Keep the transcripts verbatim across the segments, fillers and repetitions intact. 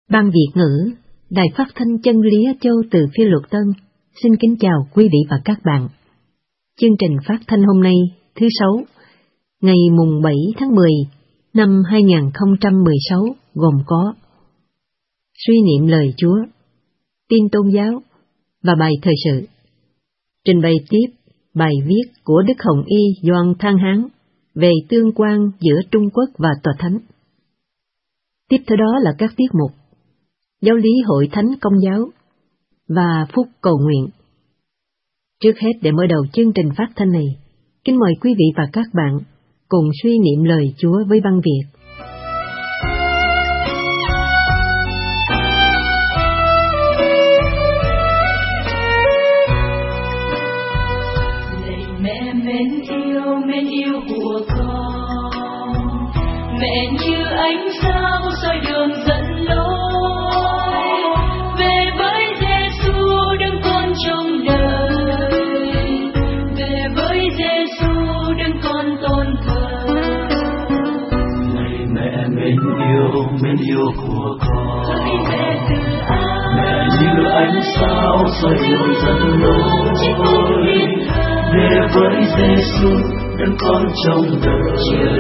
Ban Việt ngữ, Đài Phát thanh Chân lý Á Châu từ Phi Luật Tân, xin kính chào quý vị và các bạn. Chương trình phát thanh hôm nay, thứ Sáu, ngày mùng bảy tháng mười năm hai nghìn không trăm mười sáu gồm có suy niệm lời Chúa, tin tôn giáo và bài thời sự. Trình bày tiếp bài viết của Đức Hồng Y Doan Thang Hán về tương quan giữa Trung Quốc và Tòa Thánh. Tiếp theo đó là các tiết mục Giáo lý Hội Thánh Công giáo và phúc cầu nguyện. Trước hết, để mở đầu chương trình phát thanh này, kính mời quý vị và các bạn cùng suy niệm lời Chúa với băng Việt. Lạy mẹ mến yêu, mến yêu của con, mẹ như ánh sao soi đường dẫn lối về với Giêsu đấng con trong đời, về với Giêsu đấng con tôn thờ. Lạy mẹ mến yêu, mến yêu của con, Hỡi mẹ từ ái, mẹ như ánh sao soi đường dẫn lối về với Giêsu đấng con trong đời,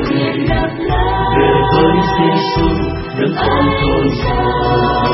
về với Giêsu đấng con tôn thờ.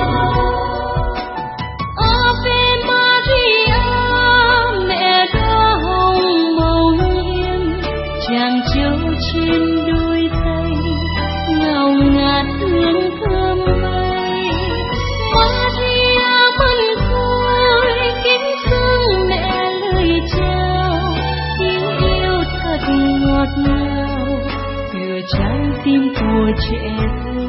Ave Maria, mẹ đóa hồng màu nhiệm, chàng trâu trên đôi tay ngào ngạt hương thơm ngây. Maria mừng vui kính dâng mẹ lời chào, yêu yêu thật ngọt ngào từ trái tim của trẻ thơ.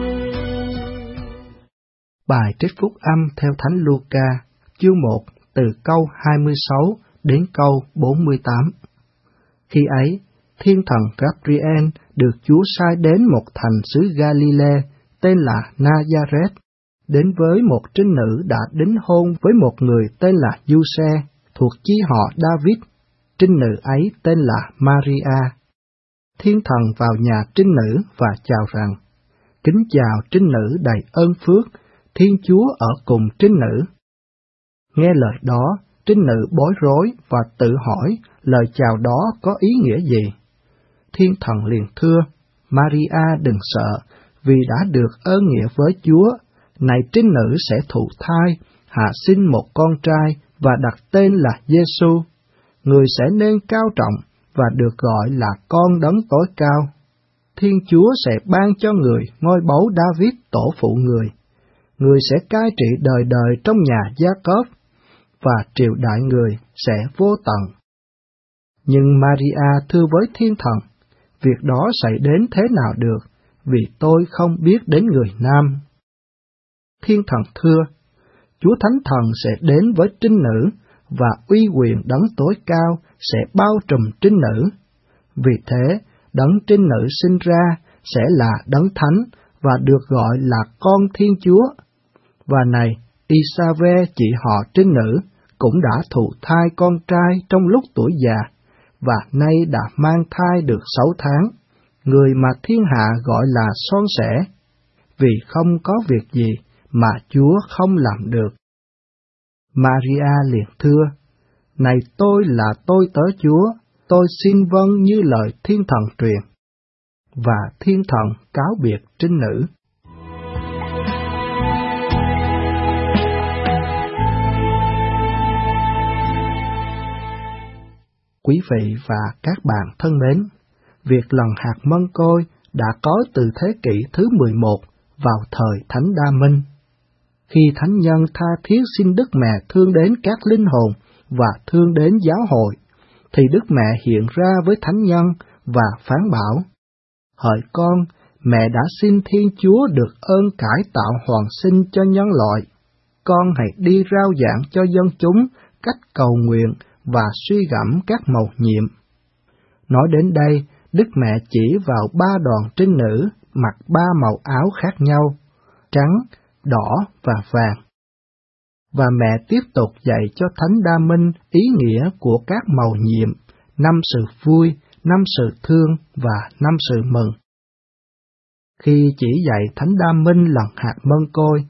Bài trích phúc âm theo Thánh Luca, chương một, từ câu hai mươi sáu đến câu bốn mươi tám. Khi ấy, thiên thần Gabriel được Chúa sai đến một thành xứ Galilee tên là Nazareth, đến với một trinh nữ đã đính hôn với một người tên là Giuse, thuộc chi họ David. Trinh nữ ấy tên là Maria. Thiên thần vào nhà trinh nữ và chào rằng: Kính chào trinh nữ đầy ơn phước, Thiên Chúa ở cùng trinh nữ. Nghe lời đó, trinh nữ bối rối và tự hỏi lời chào đó có ý nghĩa gì. Thiên thần liền thưa: Maria đừng sợ, vì đã được ơn nghĩa với Chúa. Này trinh nữ sẽ thụ thai, hạ sinh một con trai và đặt tên là Giêsu. Người sẽ nên cao trọng và được gọi là con đấng tối cao. Thiên Chúa sẽ ban cho người ngôi báu David tổ phụ người. Người sẽ cai trị đời đời trong nhà Gia-cốp, và triều đại người sẽ vô tận. Nhưng Maria thưa với thiên thần: Việc đó xảy đến thế nào được, vì tôi không biết đến người nam. Thiên thần thưa: Chúa Thánh Thần sẽ đến với trinh nữ, và uy quyền đấng tối cao sẽ bao trùm trinh nữ. Vì thế, đấng trinh nữ sinh ra sẽ là đấng thánh và được gọi là con Thiên Chúa. Và này, Isave chị họ trinh nữ cũng đã thụ thai con trai trong lúc tuổi già, và nay đã mang thai được sáu tháng, người mà thiên hạ gọi là son sẻ, vì không có việc gì mà Chúa không làm được. Maria liền thưa: Này tôi là tôi tớ Chúa, tôi xin vâng như lời thiên thần truyền. Và thiên thần cáo biệt trinh nữ. Quý vị và các bạn thân mến, việc lần hạt mân côi đã có từ thế kỷ thứ mười một vào thời Thánh Đa Minh. Khi thánh nhân tha thiết xin Đức Mẹ thương đến các linh hồn và thương đến giáo hội, thì Đức Mẹ hiện ra với thánh nhân và phán bảo: Hỡi con, mẹ đã xin Thiên Chúa được ơn cải tạo hoàn sinh cho nhân loại. Con hãy đi rao giảng cho dân chúng cách cầu nguyện và suy gẫm các mầu nhiệm. Nói đến đây, Đức Mẹ chỉ vào ba đoàn trinh nữ mặc ba màu áo khác nhau, trắng, đỏ và vàng. Và mẹ tiếp tục dạy cho Thánh Đa Minh ý nghĩa của các mầu nhiệm, năm sự vui, năm sự thương và năm sự mừng. Khi chỉ dạy Thánh Đa Minh lần hạt mân côi,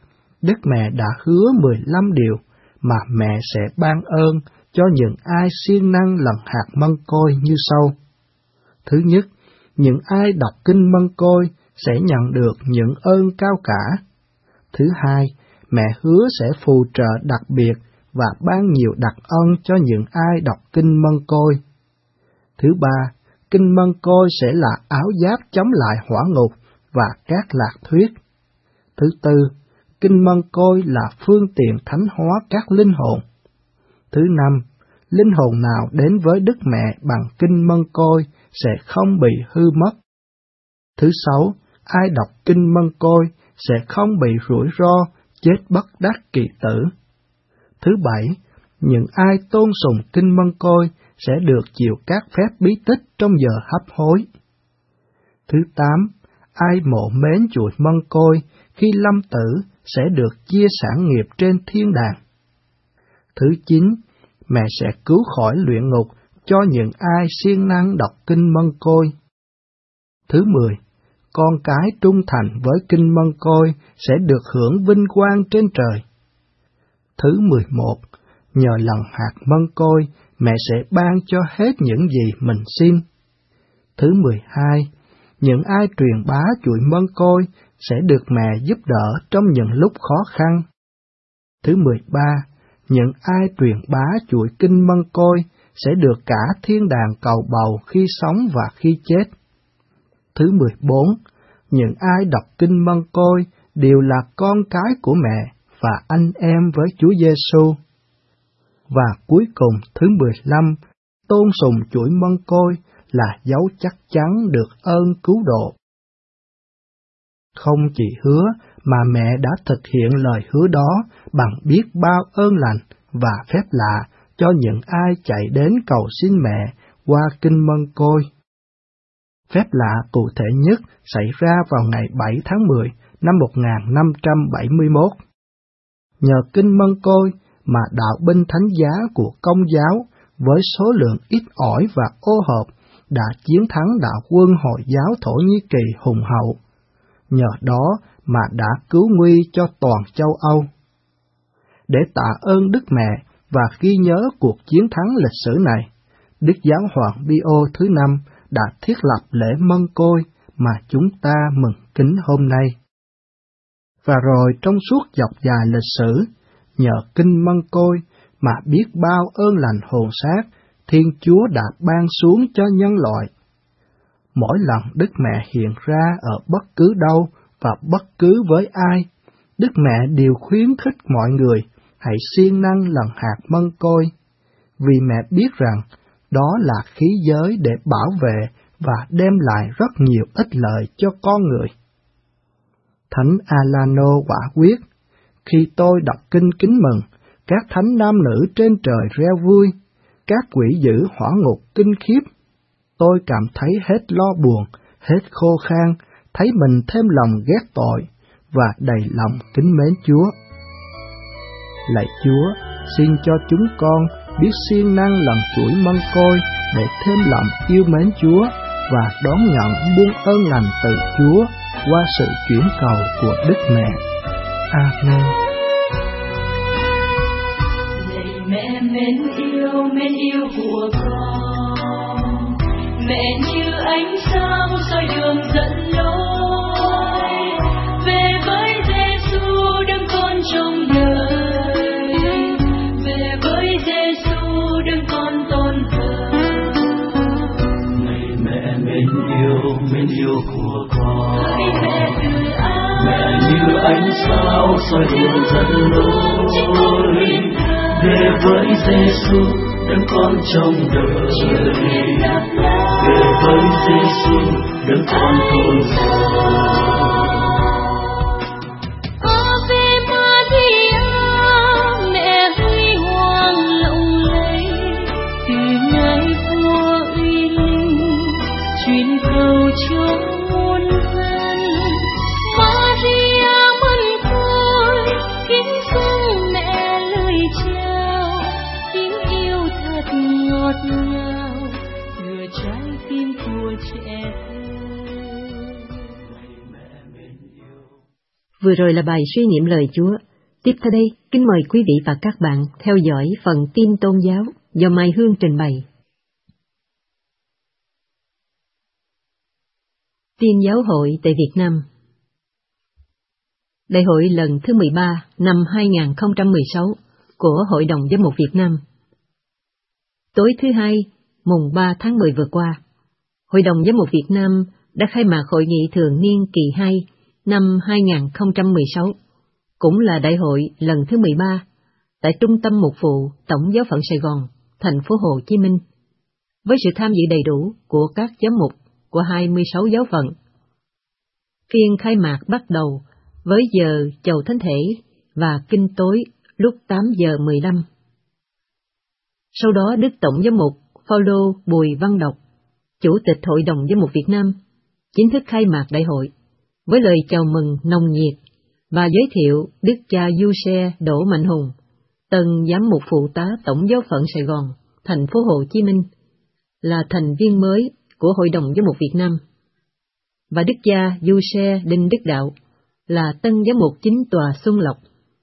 Đức Mẹ đã hứa mười lăm điều mà mẹ sẽ ban ơn cho những ai siêng năng lần hạt mân côi như sau. Thứ nhất, những ai đọc kinh mân côi sẽ nhận được những ơn cao cả. Thứ hai, mẹ hứa sẽ phù trợ đặc biệt và ban nhiều đặc ân cho những ai đọc kinh mân côi. Thứ ba, kinh mân côi sẽ là áo giáp chống lại hỏa ngục và các lạc thuyết. Thứ tư, kinh mân côi là phương tiện thánh hóa các linh hồn. Thứ năm, linh hồn nào đến với Đức Mẹ bằng kinh mân côi sẽ không bị hư mất. Thứ sáu, ai đọc kinh mân côi sẽ không bị rủi ro chết bất đắc kỳ tử. Thứ bảy, những ai tôn sùng kinh mân côi sẽ được chịu các phép bí tích trong giờ hấp hối. Thứ tám, ai mộ mến chuỗi mân côi khi lâm tử sẽ được chia sản nghiệp trên thiên đàng. Thứ chín, mẹ sẽ cứu khỏi luyện ngục cho những ai siêng năng đọc kinh mân côi. Thứ mười, con cái trung thành với kinh mân côi sẽ được hưởng vinh quang trên trời. Thứ mười một, nhờ lần hạt mân côi, mẹ sẽ ban cho hết những gì mình xin. Thứ mười hai, những ai truyền bá chuỗi mân côi sẽ được mẹ giúp đỡ trong những lúc khó khăn. Thứ mười ba, những ai truyền bá chuỗi kinh mân côi sẽ được cả thiên đàng cầu bầu khi sống và khi chết. Thứ mười bốn, những ai đọc kinh mân côi đều là con cái của mẹ và anh em với Chúa Giêsu. Và cuối cùng thứ mười lăm, tôn sùng chuỗi mân côi là dấu chắc chắn được ơn cứu độ. Không chỉ hứa mà mẹ đã thực hiện lời hứa đó bằng biết bao ơn lành và phép lạ cho những ai chạy đến cầu xin mẹ qua kinh mân côi. Phép lạ cụ thể nhất xảy ra vào ngày bảy tháng mười năm một nghìn năm trăm bảy mươi mốt. Nhờ kinh mân côi mà đạo binh thánh giá của Công giáo với số lượng ít ỏi và ô hợp đã chiến thắng đạo quân Hồi giáo Thổ Nhĩ Kỳ hùng hậu. Nhờ đó mà đã cứu nguy cho toàn châu Âu. Để tạ ơn Đức Mẹ và ghi nhớ cuộc chiến thắng lịch sử này, Đức Giáo hoàng Pio thứ năm đã thiết lập lễ mân côi mà chúng ta mừng kính hôm nay. Và rồi trong suốt dọc dài lịch sử, nhờ kinh mân côi mà biết bao ơn lành hồn sát Thiên Chúa đã ban xuống cho nhân loại. Mỗi lần Đức Mẹ hiện ra ở bất cứ đâu và bất cứ với ai, Đức Mẹ đều khuyến khích mọi người hãy siêng năng lần hạt mân côi, vì mẹ biết rằng đó là khí giới để bảo vệ và đem lại rất nhiều ích lợi cho con người. Thánh Alano quả quyết, khi tôi đọc kinh kính mừng, các thánh nam nữ trên trời reo vui, các quỷ dữ hỏa ngục kinh khiếp. Tôi cảm thấy hết lo buồn, hết khô khan, thấy mình thêm lòng ghét tội và đầy lòng kính mến Chúa. Lạy Chúa, xin cho chúng con biết siêng năng lần chuỗi mân côi để thêm lòng yêu mến Chúa và đón nhận muôn ơn lành từ Chúa qua sự chuyển cầu của Đức Mẹ. Amen. Lạy mẹ mến yêu, mến yêu của con, mẹ như ánh sao soi đường dẫn lối về với Giêsu đấng con trong đời, về với Giêsu đấng con tôn thờ. Này mẹ mến yêu, mến yêu của con, Mẹ từ ái, mẹ như ánh sao soi đường dẫn lối về với Giêsu đấng con trong đời, về với Giêsu đấng con tôn thờ. Vừa rồi là bài suy niệm lời Chúa Tiếp theo đây, kính mời quý vị và các bạn theo dõi phần tin tôn giáo do Mai Hương trình bày. Tin giáo hội tại Việt Nam. Đại hội lần thứ mười ba năm hai nghìn không trăm mười sáu của Hội đồng Giám mục Việt Nam. Tối thứ Hai, mùng ba tháng mười vừa qua, Hội đồng Giám mục Việt Nam đã khai mạc Hội nghị thường niên kỳ hai năm hai nghìn không trăm mười sáu, cũng là đại hội lần thứ mười ba, tại Trung tâm Mục vụ Tổng giáo phận Sài Gòn, thành phố Hồ Chí Minh, với sự tham dự đầy đủ của các giám mục của hai mươi sáu giáo phận. Phiên khai mạc bắt đầu với giờ chầu thánh thể và kinh tối lúc tám giờ mười lăm. Sau đó Đức Tổng giám mục Phaolô Bùi Văn Đọc, Chủ tịch Hội đồng Giám mục Việt Nam, chính thức khai mạc đại hội với lời chào mừng nồng nhiệt và giới thiệu Đức cha Giuse Đỗ Mạnh Hùng, tân giám mục phụ tá Tổng giáo phận Sài Gòn, thành phố Hồ Chí Minh, là thành viên mới của Hội đồng Giám mục Việt Nam, và Đức cha Giuse Đinh Đức Đạo là tân giám mục chính tòa Xuân Lộc.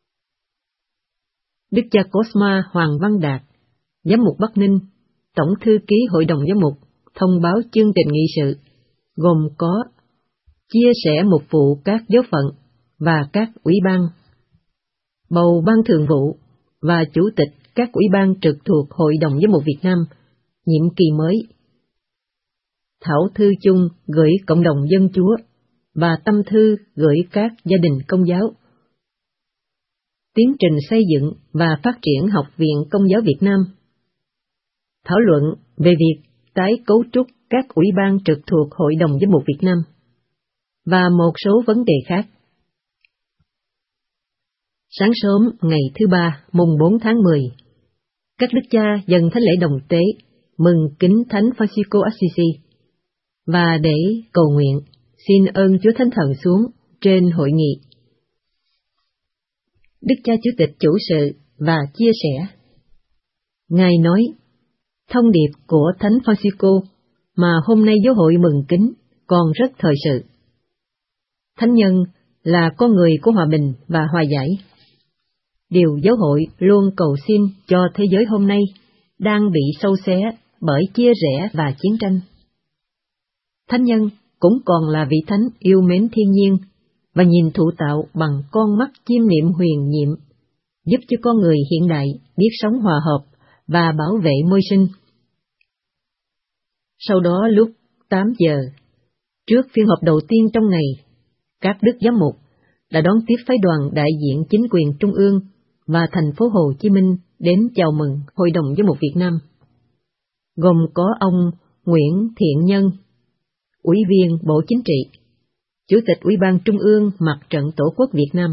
Đức cha Cosma Hoàng Văn Đạt, giám mục Bắc Ninh, Tổng thư ký Hội đồng Giám mục, thông báo chương trình nghị sự, gồm có chia sẻ mục vụ các giáo phận và các ủy ban, bầu ban thường vụ và chủ tịch các ủy ban trực thuộc Hội đồng Giám mục Việt Nam nhiệm kỳ mới, thảo thư chung gửi cộng đồng dân chúa và tâm thư gửi các gia đình công giáo, tiến trình xây dựng và phát triển Học viện Công giáo Việt Nam, thảo luận về việc tái cấu trúc các ủy ban trực thuộc Hội đồng Giám mục Việt Nam, và một số vấn đề khác. Sáng sớm ngày thứ Ba, mùng bốn tháng mười, các đức cha dâng thánh lễ đồng tế mừng kính Thánh Francisco Assisi, và để cầu nguyện xin ơn Chúa Thánh Thần xuống trên hội nghị. Đức cha Chủ tịch chủ sự và chia sẻ. Ngài nói, thông điệp của Thánh Francisco mà hôm nay giáo hội mừng kính còn rất thời sự. Thánh nhân là con người của hòa bình và hòa giải. Điều giáo hội luôn cầu xin cho thế giới hôm nay đang bị sâu xé bởi chia rẽ và chiến tranh. Thánh nhân cũng còn là vị thánh yêu mến thiên nhiên và nhìn thụ tạo bằng con mắt chiêm niệm huyền nhiệm, giúp cho con người hiện đại biết sống hòa hợp và bảo vệ môi sinh. Sau đó lúc tám giờ, trước phiên họp đầu tiên trong ngày, các đức giám mục đã đón tiếp phái đoàn đại diện chính quyền trung ương và thành phố Hồ Chí Minh đến chào mừng Hội đồng Giám mục Việt Nam, gồm có ông Nguyễn Thiện Nhân, Ủy viên Bộ Chính trị, Chủ tịch Ủy ban Trung ương Mặt trận Tổ quốc Việt Nam,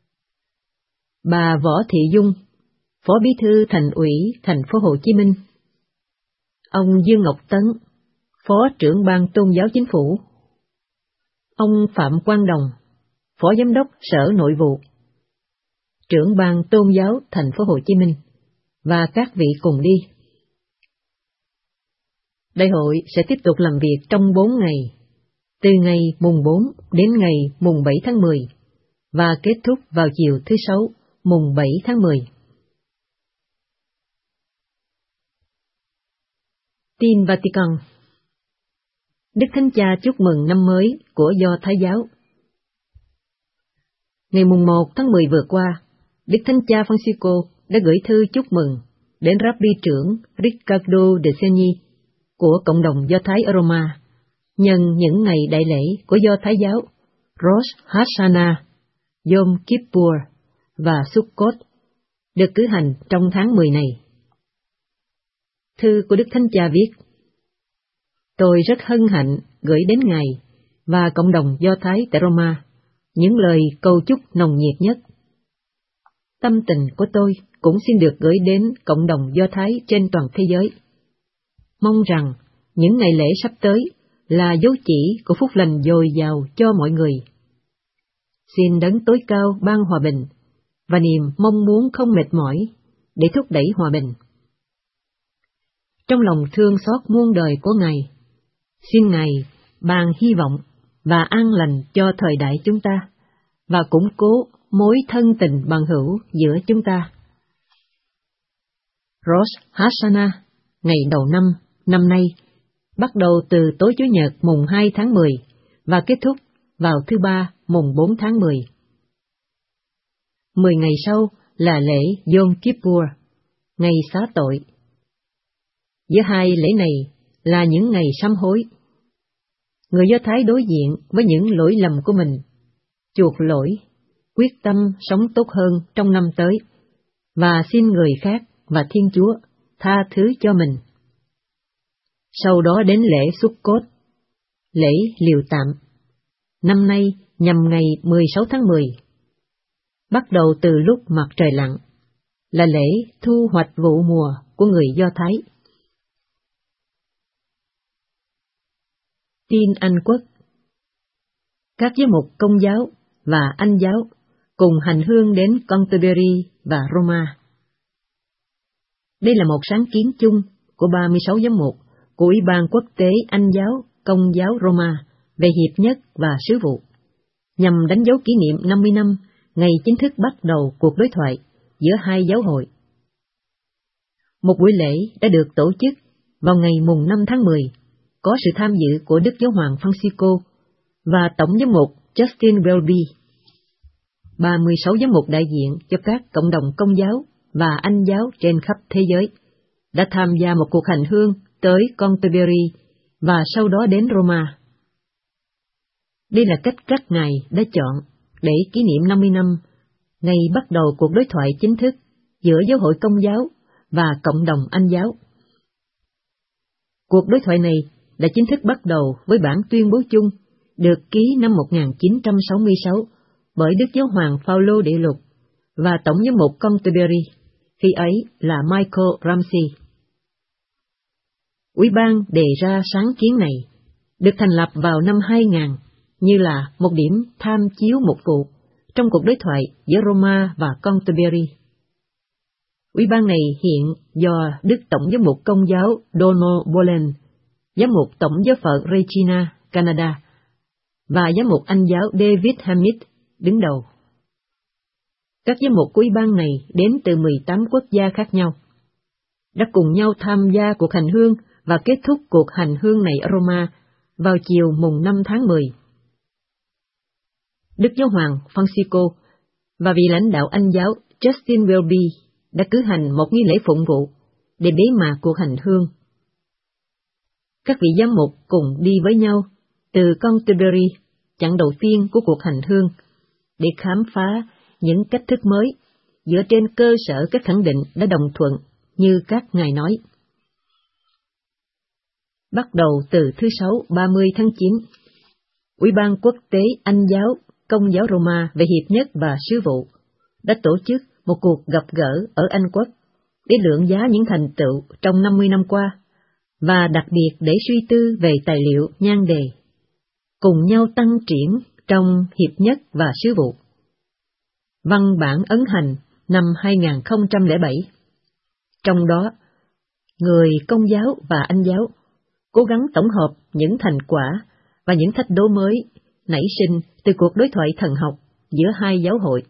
bà Võ Thị Dung, Phó Bí thư Thành ủy thành phố Hồ Chí Minh, ông Dương Ngọc Tấn, Phó trưởng Ban Tôn giáo Chính phủ, ông Phạm Quang Đồng, Phó Giám đốc Sở Nội vụ, trưởng Ban Tôn giáo thành phố Hồ Chí Minh, và các vị cùng đi. Đại hội sẽ tiếp tục làm việc trong bốn ngày, từ ngày mùng bốn đến ngày mùng bảy tháng mười, và kết thúc vào chiều thứ Sáu, mùng bảy tháng mười. Tin Vatican. Đức Thánh Cha chúc mừng năm mới của Do Thái giáo. Ngày mùng một tháng mười vừa qua, Đức Thánh Cha Francisco đã gửi thư chúc mừng đến Rabbi trưởng Riccardo de Segni của cộng đồng Do Thái ở Roma, nhân những ngày đại lễ của Do Thái giáo Rosh Hashanah, Yom Kippur và Sukkot, được cử hành trong tháng mười này. Thư của Đức Thánh Cha viết: Tôi rất hân hạnh gửi đến Ngài và cộng đồng Do Thái tại Roma những lời cầu chúc nồng nhiệt nhất. Tâm tình của tôi cũng xin được gửi đến cộng đồng Do Thái trên toàn thế giới. Mong rằng những ngày lễ sắp tới là dấu chỉ của phúc lành dồi dào cho mọi người. Xin Đấng tối cao ban hòa bình và niềm mong muốn không mệt mỏi để thúc đẩy hòa bình. Trong lòng thương xót muôn đời của Ngài, xin Ngài ban hy vọng và an lành cho thời đại chúng ta, và củng cố mối thân tình bằng hữu giữa chúng ta. Rosh Hashanah, ngày đầu năm, năm nay, bắt đầu từ tối Chủ nhật mùng hai tháng mười và kết thúc vào thứ ba mùng bốn tháng mười. Mười ngày sau là lễ Yom Kippur, ngày xá tội. Giữa hai lễ này là những ngày sám hối. Người Do Thái đối diện với những lỗi lầm của mình, chuộc lỗi, quyết tâm sống tốt hơn trong năm tới, và xin người khác và Thiên Chúa tha thứ cho mình. Sau đó đến lễ Sukkot, lễ liều tạm, năm nay nhằm ngày mười sáu tháng mười, bắt đầu từ lúc mặt trời lặn, là lễ thu hoạch vụ mùa của người Do Thái. Tin Anh Quốc. Các giám mục Công giáo và Anh giáo cùng hành hương đến Canterbury và Roma. Đây là một sáng kiến chung của ba mươi sáu giám mục của Ủy ban Quốc tế Anh giáo Công giáo Roma về hiệp nhất và sứ vụ, nhằm đánh dấu kỷ niệm năm mươi năm ngày chính thức bắt đầu cuộc đối thoại giữa hai giáo hội. Một buổi lễ đã được tổ chức vào ngày mùng năm tháng mười, có sự tham dự của Đức Giáo hoàng Francisco và Tổng giám mục Justin Welby. ba mươi sáu giám mục đại diện cho các cộng đồng Công giáo và Anh giáo trên khắp thế giới đã tham gia một cuộc hành hương tới Canterbury và sau đó đến Roma. Đây là cách các ngài đã chọn để kỷ niệm năm mươi năm ngày bắt đầu cuộc đối thoại chính thức giữa giáo hội Công giáo và cộng đồng Anh giáo. Cuộc đối thoại này đã chính thức bắt đầu với bản tuyên bố chung được ký năm một nghìn chín trăm sáu mươi sáu bởi Đức Giáo hoàng Phaolô đệ lục và Tổng giám mục Canterbury, khi ấy là Michael Ramsey. Ủy ban đề ra sáng kiến này được thành lập vào năm hai nghìn như là một điểm tham chiếu mục vụ trong cuộc đối thoại giữa Roma và Canterbury. Ủy ban này hiện do Đức Tổng giám mục Công giáo Donald Boland, giám mục Tổng giáo phận Regina, Canada, và giám mục Anh giáo David Hamid đứng đầu. Các giám mục của ủy ban này đến từ mười tám quốc gia khác nhau, đã cùng nhau tham gia cuộc hành hương và kết thúc cuộc hành hương này ở Roma vào chiều mùng năm tháng mười. Đức Giáo hoàng Francisco và vị lãnh đạo Anh giáo Justin Welby đã cử hành một nghi lễ phụng vụ để bế mạc cuộc hành hương. Các vị giám mục cùng đi với nhau từ Canterbury, chặng đầu tiên của cuộc hành hương, để khám phá những cách thức mới dựa trên cơ sở các khẳng định đã đồng thuận như các ngài nói. Bắt đầu từ thứ Sáu ba mươi tháng chín, Ủy ban Quốc tế Anh giáo Công giáo Roma về hiệp nhất và sứ vụ đã tổ chức một cuộc gặp gỡ ở Anh Quốc để lượng giá những thành tựu trong năm mươi năm qua, và đặc biệt để suy tư về tài liệu nhan đề, cùng nhau tăng triển trong hiệp nhất và sứ vụ. Văn bản ấn hành năm hai nghìn không trăm lẻ bảy. Trong đó, người Công giáo và Anh giáo cố gắng tổng hợp những thành quả và những thách đố mới nảy sinh từ cuộc đối thoại thần học giữa hai giáo hội.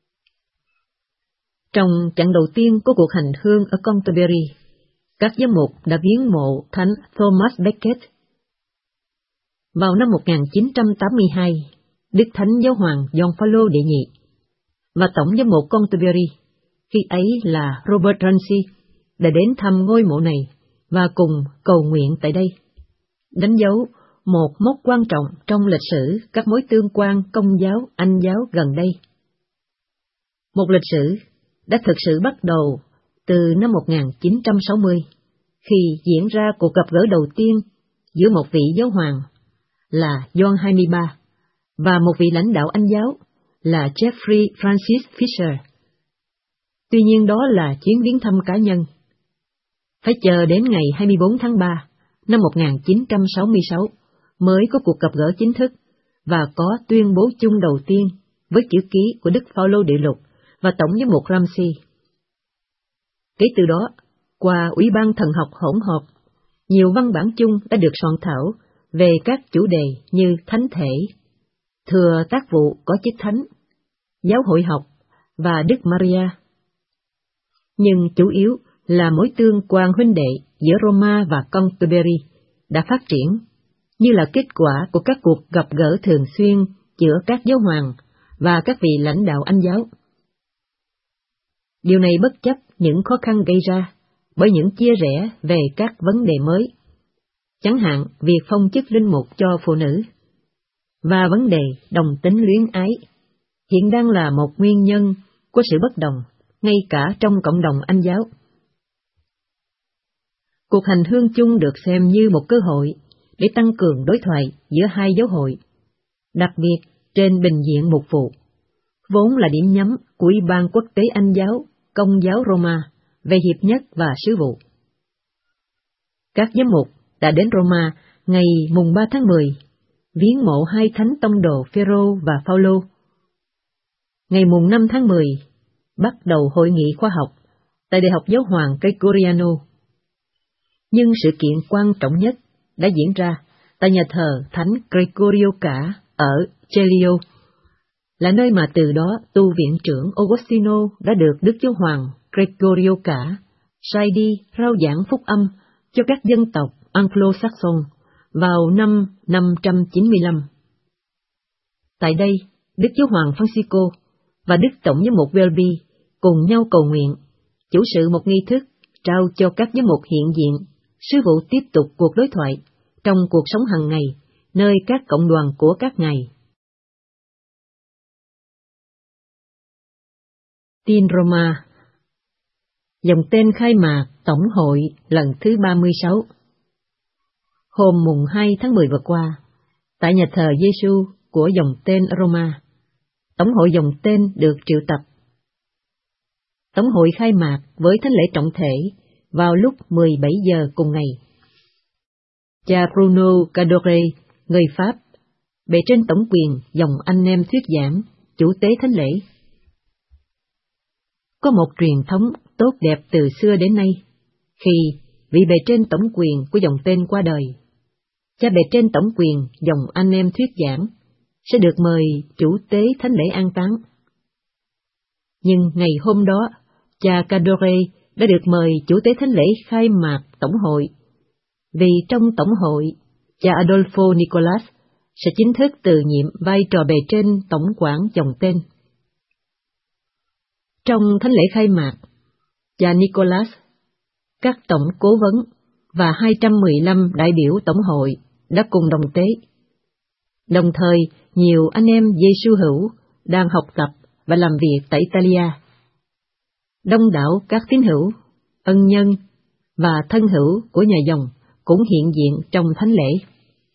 Trong chặng đầu tiên của cuộc hành hương ở Canterbury, các giám mục đã viếng mộ Thánh Thomas Becket. Vào năm một nghìn chín trăm tám mươi hai, Đức Thánh Giáo hoàng Gioan Phaolô đệ nhị và Tổng giám mục Canterbury, khi ấy là Robert Ramsey, đã đến thăm ngôi mộ này và cùng cầu nguyện tại đây, đánh dấu một mốc quan trọng trong lịch sử các mối tương quan Công giáo Anh giáo gần đây. Một lịch sử đã thực sự bắt đầu từ năm một nghìn chín trăm sáu mươi, khi diễn ra cuộc gặp gỡ đầu tiên giữa một vị giáo hoàng là Gioan hai mươi ba và một vị lãnh đạo Anh giáo là Jeffrey Francis Fisher. Tuy nhiên đó là chuyến viếng thăm cá nhân. Phải chờ đến ngày hai mươi bốn tháng ba năm một nghìn chín trăm sáu mươi sáu mới có cuộc gặp gỡ chính thức và có tuyên bố chung đầu tiên với chữ ký của Đức Phaolô đệ lục và Tổng giám mục Ramsey. Kể từ đó, qua Ủy ban thần học hỗn hợp, nhiều văn bản chung đã được soạn thảo về các chủ đề như thánh thể, thừa tác vụ có chức thánh, giáo hội học và Đức Maria. Nhưng chủ yếu là mối tương quan huynh đệ giữa Roma và Canterbury đã phát triển, như là kết quả của các cuộc gặp gỡ thường xuyên giữa các giáo hoàng và các vị lãnh đạo Anh giáo. Điều này bất chấp những khó khăn gây ra bởi những chia rẽ về các vấn đề mới, chẳng hạn việc phong chức linh mục cho phụ nữ, và vấn đề đồng tính luyến ái, hiện đang là một nguyên nhân của sự bất đồng, ngay cả trong cộng đồng Anh giáo. Cuộc hành hương chung được xem như một cơ hội để tăng cường đối thoại giữa hai giáo hội, đặc biệt trên bình diện mục vụ, vốn là điểm nhắm của Ủy ban Quốc tế Anh giáo, Công giáo Roma về hiệp nhất và sứ vụ. Các giám mục đã đến Roma ngày mùng ba tháng mười, viếng mộ hai thánh tông đồ Phêrô và Phaolô. Ngày mùng năm tháng mười, bắt đầu hội nghị khoa học tại Đại học Giáo hoàng Gregoriano. Nhưng sự kiện quan trọng nhất đã diễn ra tại nhà thờ Thánh Gregorio Cả ở Celio, là nơi mà từ đó tu viện trưởng Augustino đã được Đức Giáo hoàng Gregorio Cả sai đi rao giảng phúc âm cho các dân tộc Anglo-Saxon vào năm năm trăm chín mươi lăm. Tại đây, Đức Giáo hoàng Francisco và Đức Tổng giám mục Welby cùng nhau cầu nguyện, chủ sự một nghi thức trao cho các giám mục hiện diện sứ vụ tiếp tục cuộc đối thoại trong cuộc sống hàng ngày nơi các cộng đoàn của các ngài. Tin Roma. Dòng tên khai mạc Tổng hội lần thứ ba mươi sáu. Hôm mùng hai tháng mười vừa qua, tại nhà thờ Giêsu của dòng tên Roma, Tổng hội dòng tên được triệu tập. Tổng hội khai mạc với thánh lễ trọng thể vào lúc mười bảy giờ cùng ngày. Cha Bruno Cadore, người Pháp, bề trên tổng quyền dòng anh em thuyết giảng, chủ tế thánh lễ. Có một truyền thống tốt đẹp từ xưa đến nay, khi vị bề trên tổng quyền của dòng tên qua đời, cha bề trên tổng quyền dòng anh em thuyết giảng sẽ được mời chủ tế thánh lễ an táng. Nhưng ngày hôm đó, cha Cadore đã được mời chủ tế thánh lễ khai mạc tổng hội, vì trong tổng hội, cha Adolfo Nicolas sẽ chính thức từ nhiệm vai trò bề trên tổng quản dòng tên. Trong thánh lễ khai mạc, cha Nicolas, các tổng cố vấn và hai trăm mười lăm đại biểu tổng hội đã cùng đồng tế. Đồng thời, nhiều anh em Giêsu hữu đang học tập và làm việc tại Italia. Đông đảo các tín hữu, ân nhân và thân hữu của nhà dòng cũng hiện diện trong thánh lễ.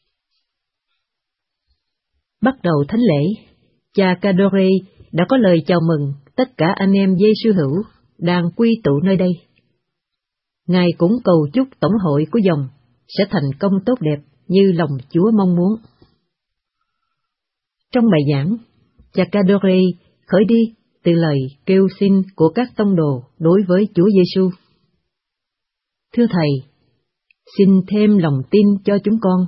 Bắt đầu thánh lễ, cha Cadore đã có lời chào mừng tất cả anh em Giêsu hữu đang quy tụ nơi đây. Ngài cũng cầu chúc tổng hội của dòng sẽ thành công tốt đẹp như lòng Chúa mong muốn. Trong bài giảng, cha Cadore khởi đi từ lời kêu xin của các tông đồ đối với Chúa Giêsu. Thưa Thầy, xin thêm lòng tin cho chúng con.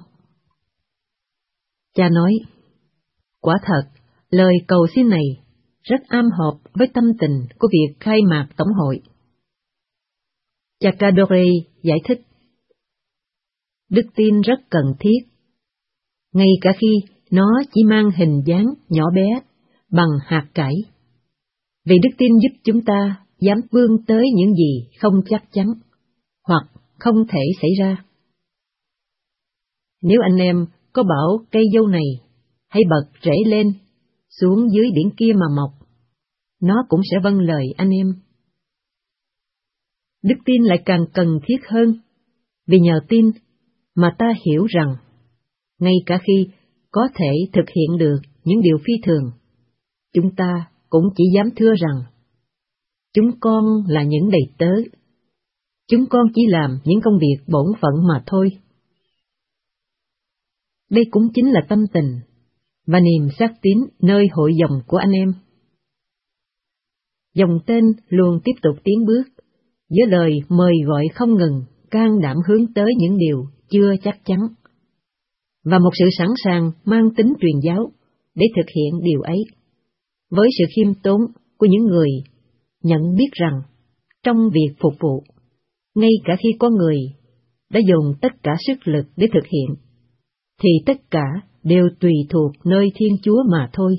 Cha nói, quả thật, lời cầu xin này rất am hợp với tâm tình của việc khai mạc tổng hội. Cha Cadore giải thích, đức tin rất cần thiết, ngay cả khi nó chỉ mang hình dáng nhỏ bé bằng hạt cải, vì đức tin giúp chúng ta dám vươn tới những gì không chắc chắn hoặc không thể xảy ra. Nếu anh em có bảo cây dâu này hãy bật rễ lên xuống dưới điển kia mà mọc, nó cũng sẽ vâng lời anh em. Đức tin lại càng cần thiết hơn, vì nhờ tin mà ta hiểu rằng, ngay cả khi có thể thực hiện được những điều phi thường, chúng ta cũng chỉ dám thưa rằng, chúng con là những đầy tớ, chúng con chỉ làm những công việc bổn phận mà thôi. Đây cũng chính là tâm tình và niềm xác tín nơi hội dòng của anh em. Dòng tên luôn tiếp tục tiến bước, với lời mời gọi không ngừng, can đảm hướng tới những điều chưa chắc chắn, và một sự sẵn sàng mang tính truyền giáo để thực hiện điều ấy. với sự khiêm tốn của những người nhận biết rằng trong việc phục vụ, ngay cả khi có người đã dùng tất cả sức lực để thực hiện, thì tất cả đều tùy thuộc nơi Thiên Chúa mà thôi.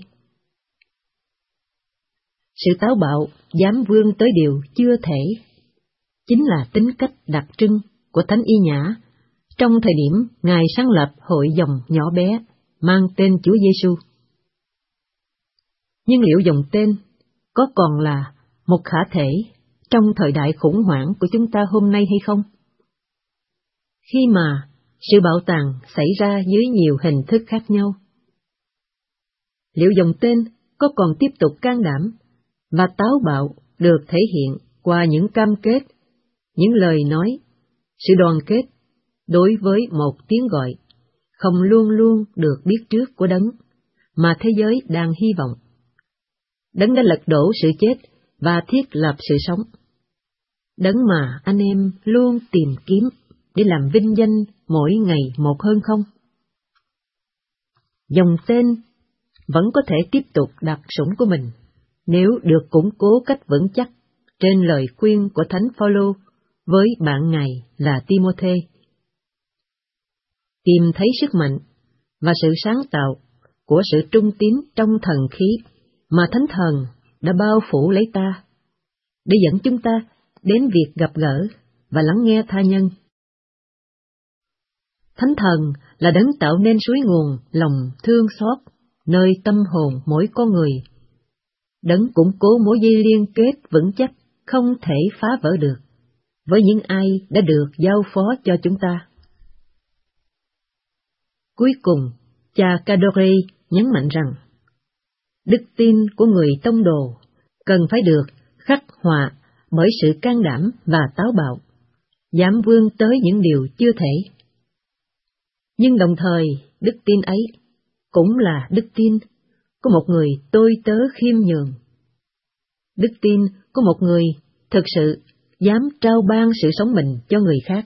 Sự táo bạo dám vươn tới điều chưa thể chính là tính cách đặc trưng của Thánh Y Nhã trong thời điểm Ngài sáng lập hội dòng nhỏ bé mang tên Chúa Giêsu. Nhưng liệu dòng tên có còn là một khả thể trong thời đại khủng hoảng của chúng ta hôm nay hay không? Khi mà sự bạo tàn xảy ra dưới nhiều hình thức khác nhau, liệu dòng tên có còn tiếp tục can đảm và táo bạo được thể hiện qua những cam kết, những lời nói, sự đoàn kết đối với một tiếng gọi không luôn luôn được biết trước của Đấng mà thế giới đang hy vọng? Đấng đã lật đổ sự chết và thiết lập sự sống. Đấng mà anh em luôn tìm kiếm để làm vinh danh mỗi ngày một hơn không? Dòng tên vẫn có thể tiếp tục đặt sủng của mình nếu được củng cố cách vững chắc trên lời khuyên của Thánh Phaolô với bạn Ngài là Ti-mô-thê. Tìm thấy sức mạnh và sự sáng tạo của sự trung tín trong thần khí mà Thánh Thần đã bao phủ lấy ta, để dẫn chúng ta đến việc gặp gỡ và lắng nghe tha nhân. Thánh Thần là Đấng tạo nên suối nguồn lòng thương xót nơi tâm hồn mỗi con người. Đấng củng cố mối dây liên kết vững chắc không thể phá vỡ được với những ai đã được giao phó cho chúng ta. Cuối cùng, cha Cadore nhấn mạnh rằng, đức tin của người tông đồ cần phải được khắc họa bởi sự can đảm và táo bạo, dám vươn tới những điều chưa thể. Nhưng đồng thời, đức tin ấy cũng là đức tin của một người tôi tớ khiêm nhường. Đức tin của một người thực sự dám trao ban sự sống mình cho người khác.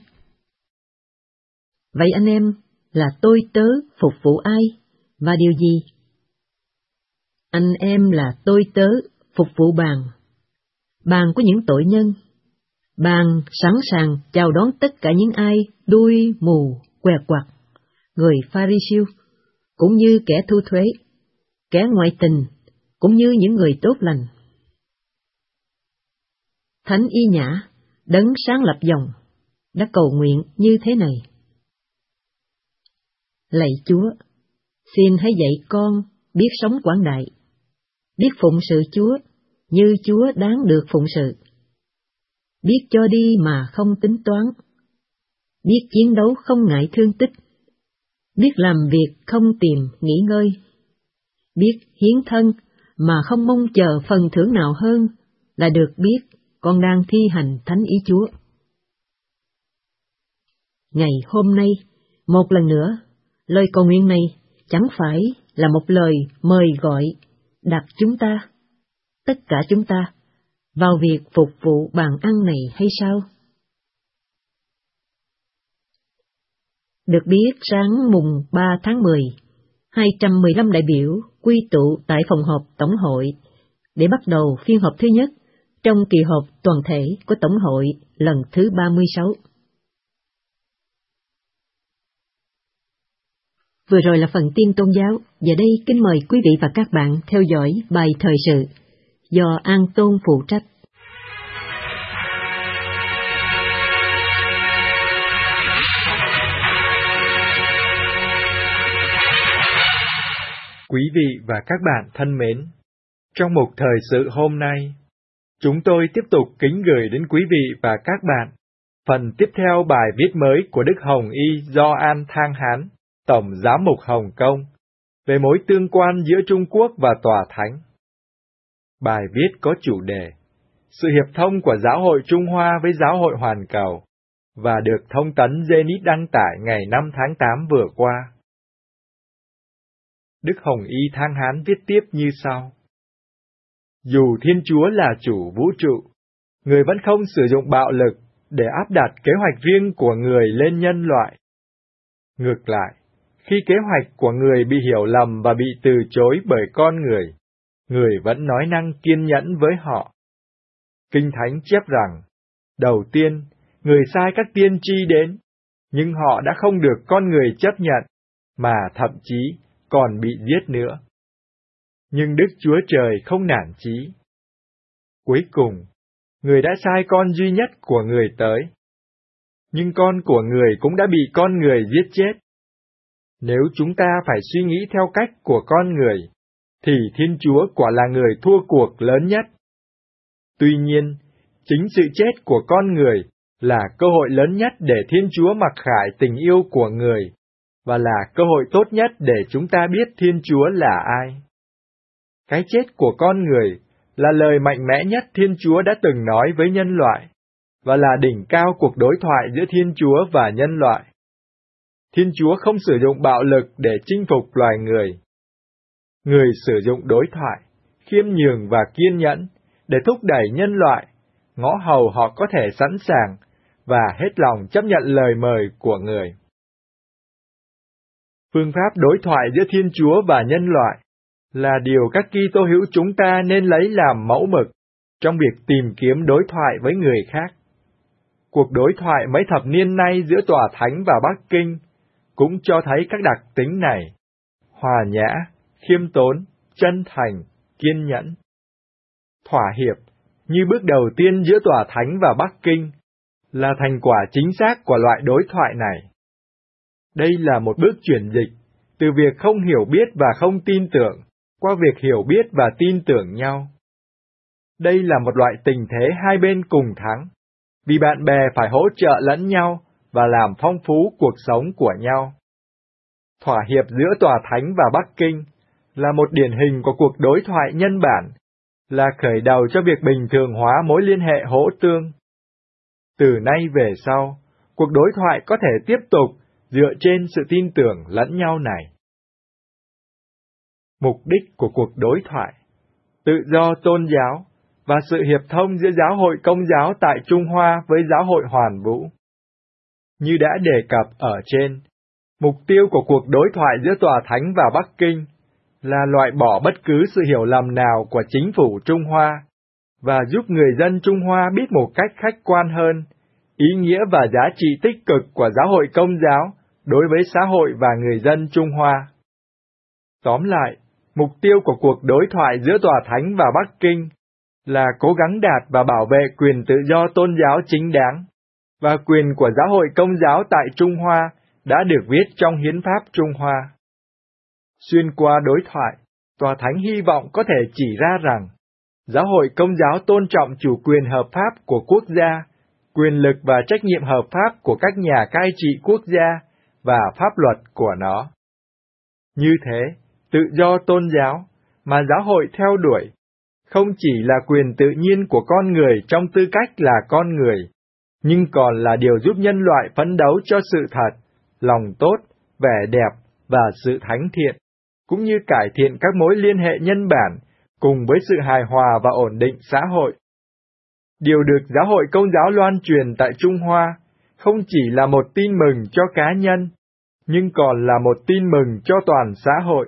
Vậy anh em là tôi tớ phục vụ ai và điều gì? Anh em là tôi tớ phục vụ bàn, bàn của những tội nhân, bàn sẵn sàng chào đón tất cả những ai đuôi mù, què quặt, người Pha-ri-siêu, cũng như kẻ thu thuế, kẻ ngoại tình, cũng như những người tốt lành. Thánh Y Nhã, Đấng sáng lập dòng, đã cầu nguyện như thế này: Lạy Chúa, xin hãy dạy con biết sống quảng đại, biết phụng sự Chúa như Chúa đáng được phụng sự, biết cho đi mà không tính toán, biết chiến đấu không ngại thương tích, biết làm việc không tìm nghỉ ngơi, biết hiến thân mà không mong chờ phần thưởng nào hơn là được biết con đang thi hành thánh ý Chúa. Ngày hôm nay, một lần nữa, lời cầu nguyện này chẳng phải là một lời mời gọi đặt chúng ta, tất cả chúng ta, vào việc phục vụ bàn ăn này hay sao? Được biết sáng mùng ba tháng mười, hai trăm mười lăm đại biểu quy tụ tại phòng họp Tổng hội để bắt đầu phiên họp thứ nhất trong kỳ họp toàn thể của Tổng hội lần thứ ba mươi sáu. Vừa rồi là phần tin tôn giáo, giờ đây kính mời quý vị và các bạn theo dõi bài thời sự do An Tôn phụ trách. Quý vị và các bạn thân mến, trong mục thời sự hôm nay, chúng tôi tiếp tục kính gửi đến quý vị và các bạn phần tiếp theo bài viết mới của Đức Hồng Y Gioan Thang Hán, Tổng Giám mục Hồng Kông, về mối tương quan giữa Trung Quốc và Tòa Thánh. Bài viết có chủ đề Sự hiệp thông của Giáo hội Trung Hoa với Giáo hội Hoàn Cầu, và được Thông tấn Zenit đăng tải ngày năm tháng tám vừa qua. Đức Hồng Y Thang Hán viết tiếp như sau: Dù Thiên Chúa là chủ vũ trụ, người vẫn không sử dụng bạo lực để áp đặt kế hoạch riêng của người lên nhân loại. Ngược lại, khi kế hoạch của người bị hiểu lầm và bị từ chối bởi con người, người vẫn nói năng kiên nhẫn với họ. Kinh Thánh chép rằng, đầu tiên, người sai các tiên tri đến, nhưng họ đã không được con người chấp nhận, mà thậm chí còn bị giết nữa. Nhưng Đức Chúa Trời không nản chí. Cuối cùng, người đã sai con duy nhất của người tới. Nhưng con của người cũng đã bị con người giết chết. Nếu chúng ta phải suy nghĩ theo cách của con người, thì Thiên Chúa quả là người thua cuộc lớn nhất. Tuy nhiên, chính sự chết của con người là cơ hội lớn nhất để Thiên Chúa mặc khải tình yêu của người, và là cơ hội tốt nhất để chúng ta biết Thiên Chúa là ai. Cái chết của con người là lời mạnh mẽ nhất Thiên Chúa đã từng nói với nhân loại, và là đỉnh cao cuộc đối thoại giữa Thiên Chúa và nhân loại. Thiên Chúa không sử dụng bạo lực để chinh phục loài người. Người sử dụng đối thoại, khiêm nhường và kiên nhẫn để thúc đẩy nhân loại, ngõ hầu họ có thể sẵn sàng và hết lòng chấp nhận lời mời của người. Phương pháp đối thoại giữa Thiên Chúa và nhân loại là điều các Kitô hữu chúng ta nên lấy làm mẫu mực trong việc tìm kiếm đối thoại với người khác. Cuộc đối thoại mấy thập niên nay giữa Tòa Thánh và Bắc Kinh cũng cho thấy các đặc tính này: hòa nhã, khiêm tốn, chân thành, kiên nhẫn. Thỏa hiệp, như bước đầu tiên giữa Tòa Thánh và Bắc Kinh, là thành quả chính xác của loại đối thoại này. Đây là một bước chuyển dịch, từ việc không hiểu biết và không tin tưởng, qua việc hiểu biết và tin tưởng nhau. Đây là một loại tình thế hai bên cùng thắng, vì bạn bè phải hỗ trợ lẫn nhau và làm phong phú cuộc sống của nhau. Thỏa hiệp giữa Tòa Thánh và Bắc Kinh là một điển hình của cuộc đối thoại nhân bản, là khởi đầu cho việc bình thường hóa mối liên hệ hỗ tương. Từ nay về sau, cuộc đối thoại có thể tiếp tục dựa trên sự tin tưởng lẫn nhau này. Mục đích của cuộc đối thoại: tự do tôn giáo và sự hiệp thông giữa Giáo hội Công giáo tại Trung Hoa với Giáo hội Hoàn Vũ. Như đã đề cập ở trên, mục tiêu của cuộc đối thoại giữa Tòa Thánh và Bắc Kinh là loại bỏ bất cứ sự hiểu lầm nào của chính phủ Trung Hoa và giúp người dân Trung Hoa biết một cách khách quan hơn ý nghĩa và giá trị tích cực của Giáo hội Công giáo đối với xã hội và người dân Trung Hoa. Tóm lại, mục tiêu của cuộc đối thoại giữa Tòa Thánh và Bắc Kinh là cố gắng đạt và bảo vệ quyền tự do tôn giáo chính đáng và quyền của Giáo hội Công giáo tại Trung Hoa đã được viết trong Hiến pháp Trung Hoa. Xuyên qua đối thoại, Tòa Thánh hy vọng có thể chỉ ra rằng Giáo hội Công giáo tôn trọng chủ quyền hợp pháp của quốc gia, quyền lực và trách nhiệm hợp pháp của các nhà cai trị quốc gia và pháp luật của nó. Như thế, tự do tôn giáo mà giáo hội theo đuổi không chỉ là quyền tự nhiên của con người trong tư cách là con người, nhưng còn là điều giúp nhân loại phấn đấu cho sự thật, lòng tốt, vẻ đẹp và sự thánh thiện, cũng như cải thiện các mối liên hệ nhân bản cùng với sự hài hòa và ổn định xã hội. Điều được Giáo hội Công giáo loan truyền tại Trung Hoa không chỉ là một tin mừng cho cá nhân, nhưng còn là một tin mừng cho toàn xã hội.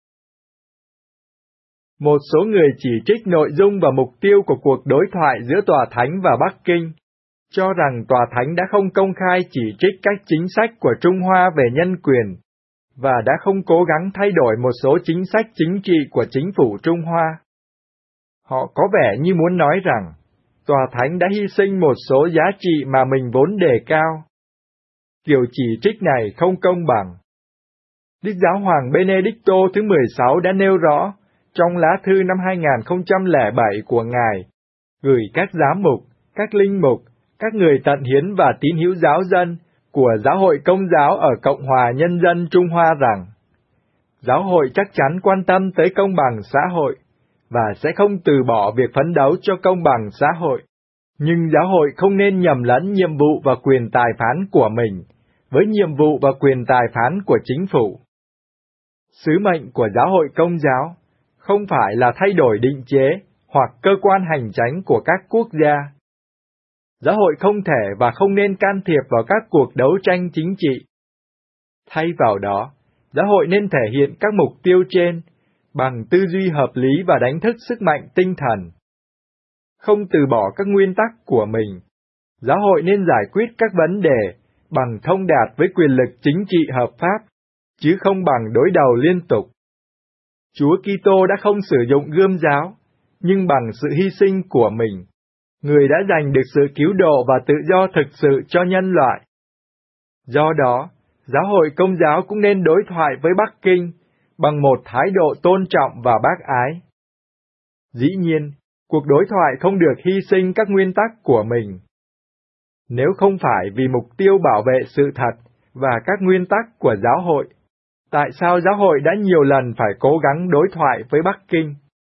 Một số người chỉ trích nội dung và mục tiêu của cuộc đối thoại giữa Tòa Thánh và Bắc Kinh, cho rằng Tòa Thánh đã không công khai chỉ trích các chính sách của Trung Hoa về nhân quyền, và đã không cố gắng thay đổi một số chính sách chính trị của chính phủ Trung Hoa. Họ có vẻ như muốn nói rằng, Tòa Thánh đã hy sinh một số giá trị mà mình vốn đề cao. Kiểu chỉ trích này không công bằng. Đức Giáo hoàng Benedicto thứ mười sáu đã nêu rõ, trong lá thư năm hai nghìn không trăm lẻ bảy của Ngài, gửi các giám mục, các linh mục, các người tận hiến và tín hữu giáo dân của Giáo hội Công giáo ở Cộng hòa Nhân dân Trung Hoa rằng, Giáo hội chắc chắn quan tâm tới công bằng xã hội, và sẽ không từ bỏ việc phấn đấu cho công bằng xã hội. Nhưng Giáo hội không nên nhầm lẫn nhiệm vụ và quyền tài phán của mình với nhiệm vụ và quyền tài phán của chính phủ. Sứ mệnh của Giáo hội Công giáo không phải là thay đổi định chế hoặc cơ quan hành chánh của các quốc gia. Giáo hội không thể và không nên can thiệp vào các cuộc đấu tranh chính trị. Thay vào đó, Giáo hội nên thể hiện các mục tiêu trên bằng tư duy hợp lý và đánh thức sức mạnh tinh thần. Không từ bỏ các nguyên tắc của mình, giáo hội nên giải quyết các vấn đề bằng thông đạt với quyền lực chính trị hợp pháp, chứ không bằng đối đầu liên tục. Chúa Kitô đã không sử dụng gươm giáo, nhưng bằng sự hy sinh của mình, Người đã giành được sự cứu độ và tự do thực sự cho nhân loại. Do đó, giáo hội Công giáo cũng nên đối thoại với Bắc Kinh bằng một thái độ tôn trọng và bác ái. Dĩ nhiên, cuộc đối thoại không được hy sinh các nguyên tắc của mình. Nếu không phải vì mục tiêu bảo vệ sự thật và các nguyên tắc của giáo hội, tại sao giáo hội đã nhiều lần phải cố gắng đối thoại với Bắc Kinh?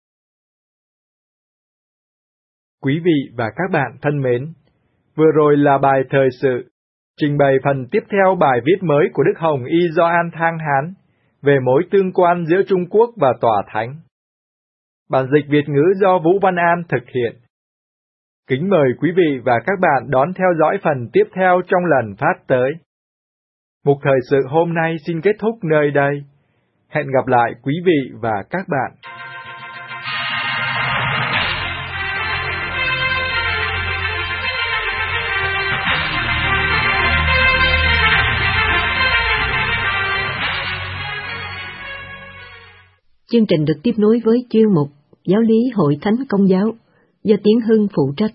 Quý vị và các bạn thân mến, vừa rồi là bài thời sự, trình bày phần tiếp theo bài viết mới của Đức Hồng Y Gioan Thang Hán về mối tương quan giữa Trung Quốc và Tòa Thánh. Bản dịch Việt ngữ do Vũ Văn An thực hiện. Kính mời quý vị và các bạn đón theo dõi phần tiếp theo trong lần phát tới. Mục thời sự hôm nay xin kết thúc nơi đây. Hẹn gặp lại quý vị và các bạn. Chương trình được tiếp nối với chuyên mục Giáo lý Hội Thánh Công giáo do Tiến Hưng phụ trách.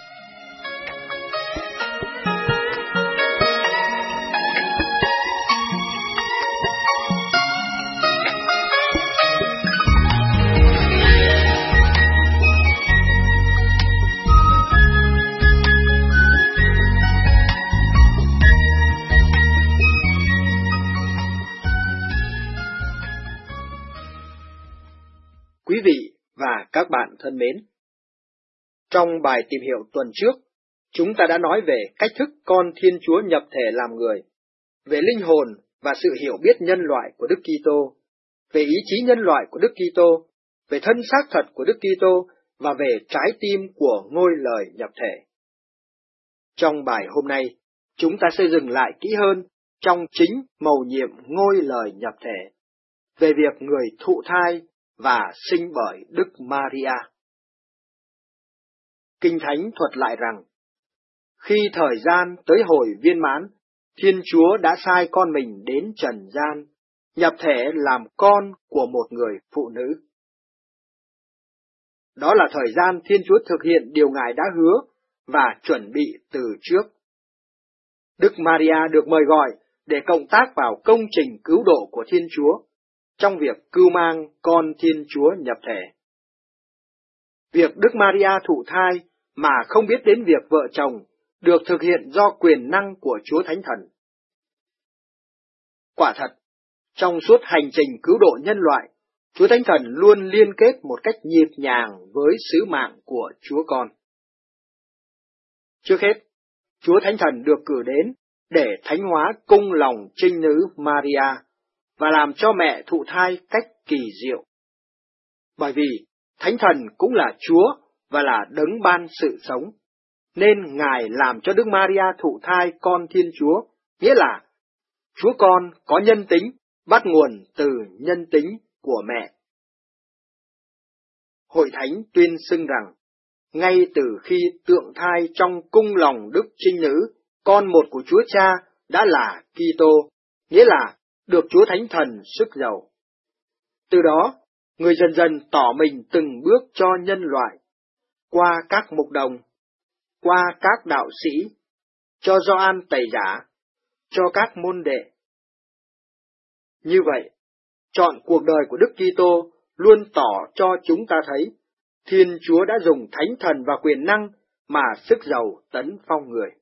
Quý vị và các bạn thân mến, trong bài tìm hiểu tuần trước, chúng ta đã nói về cách thức con Thiên Chúa nhập thể làm người, về linh hồn và sự hiểu biết nhân loại của Đức Kitô, về ý chí nhân loại của Đức Kitô, về thân xác thật của Đức Kitô và về trái tim của ngôi lời nhập thể. Trong bài hôm nay, chúng ta sẽ dừng lại kỹ hơn trong chính mầu nhiệm ngôi lời nhập thể, về việc người thụ thai và sinh bởi Đức Maria. Kinh Thánh thuật lại rằng, khi thời gian tới hồi viên mãn, Thiên Chúa đã sai con mình đến trần gian, nhập thể làm con của một người phụ nữ. Đó là thời gian Thiên Chúa thực hiện điều Ngài đã hứa và chuẩn bị từ trước. Đức Maria được mời gọi để cộng tác vào công trình cứu độ của Thiên Chúa, trong việc cưu mang con Thiên Chúa nhập thể. Việc Đức Maria thụ thai mà không biết đến việc vợ chồng được thực hiện do quyền năng của Chúa Thánh Thần. Quả thật, trong suốt hành trình cứu độ nhân loại, Chúa Thánh Thần luôn liên kết một cách nhịp nhàng với sứ mạng của Chúa Con. Trước hết, Chúa Thánh Thần được cử đến để thánh hóa cung lòng trinh nữ Maria và làm cho mẹ thụ thai cách kỳ diệu. Bởi vì Thánh Thần cũng là Chúa và là đấng ban sự sống, nên Ngài làm cho Đức Maria thụ thai con Thiên Chúa, nghĩa là Chúa Con có nhân tính, bắt nguồn từ nhân tính của mẹ. Hội Thánh tuyên xưng rằng, ngay từ khi tượng thai trong cung lòng Đức Trinh Nữ, con một của Chúa Cha đã là Kitô, nghĩa là được Chúa Thánh Thần sức giàu. Từ đó, người dần dần tỏ mình từng bước cho nhân loại, qua các mục đồng, qua các đạo sĩ, cho Gioan Tẩy Giả, cho các môn đệ. Như vậy, trọn cuộc đời của Đức Kitô luôn tỏ cho chúng ta thấy Thiên Chúa đã dùng Thánh Thần và quyền năng mà sức giàu tấn phong người.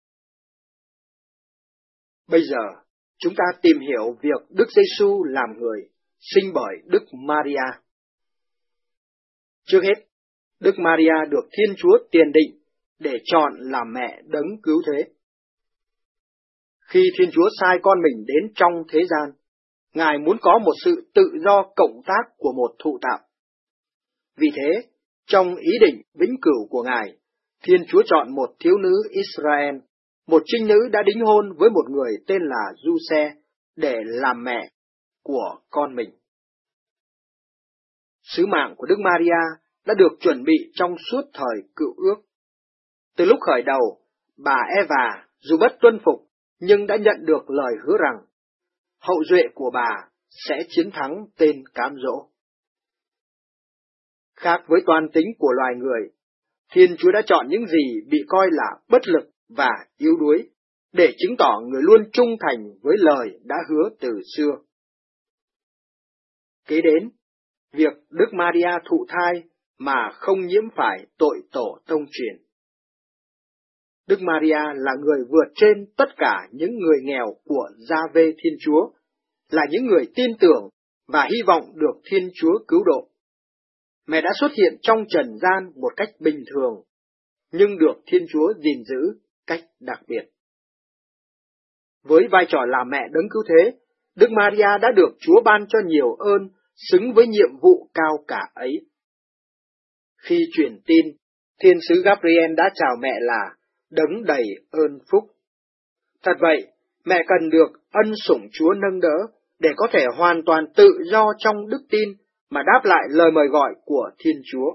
Bây giờ, chúng ta tìm hiểu việc Đức Giêsu làm người, sinh bởi Đức Maria. Trước hết, Đức Maria được Thiên Chúa tiền định để chọn làm mẹ đấng cứu thế. Khi Thiên Chúa sai con mình đến trong thế gian, Ngài muốn có một sự tự do cộng tác của một thụ tạo. Vì thế, trong ý định vĩnh cửu của Ngài, Thiên Chúa chọn một thiếu nữ Israel, một trinh nữ đã đính hôn với một người tên là Giuse để làm mẹ của con mình. Sứ mạng của Đức Maria đã được chuẩn bị trong suốt thời Cựu Ước. Từ lúc khởi đầu, bà Eva dù bất tuân phục nhưng đã nhận được lời hứa rằng hậu duệ của bà sẽ chiến thắng tên cám dỗ. Khác với toan tính của loài người, Thiên Chúa đã chọn những gì bị coi là bất lực và yếu đuối để chứng tỏ người luôn trung thành với lời đã hứa từ xưa. Kế đến, việc Đức Maria thụ thai mà không nhiễm phải tội tổ tông truyền. Đức Maria là người vượt trên tất cả những người nghèo của Gia-vê Thiên Chúa, là những người tin tưởng và hy vọng được Thiên Chúa cứu độ. Mẹ đã xuất hiện trong trần gian một cách bình thường, nhưng được Thiên Chúa gìn giữ cách đặc biệt. Với vai trò là mẹ đấng cứu thế, Đức Maria đã được Chúa ban cho nhiều ơn, xứng với nhiệm vụ cao cả ấy. Khi truyền tin, thiên sứ Gabriel đã chào mẹ là đấng đầy ơn phúc. Thật vậy, mẹ cần được ân sủng Chúa nâng đỡ để có thể hoàn toàn tự do trong đức tin mà đáp lại lời mời gọi của Thiên Chúa.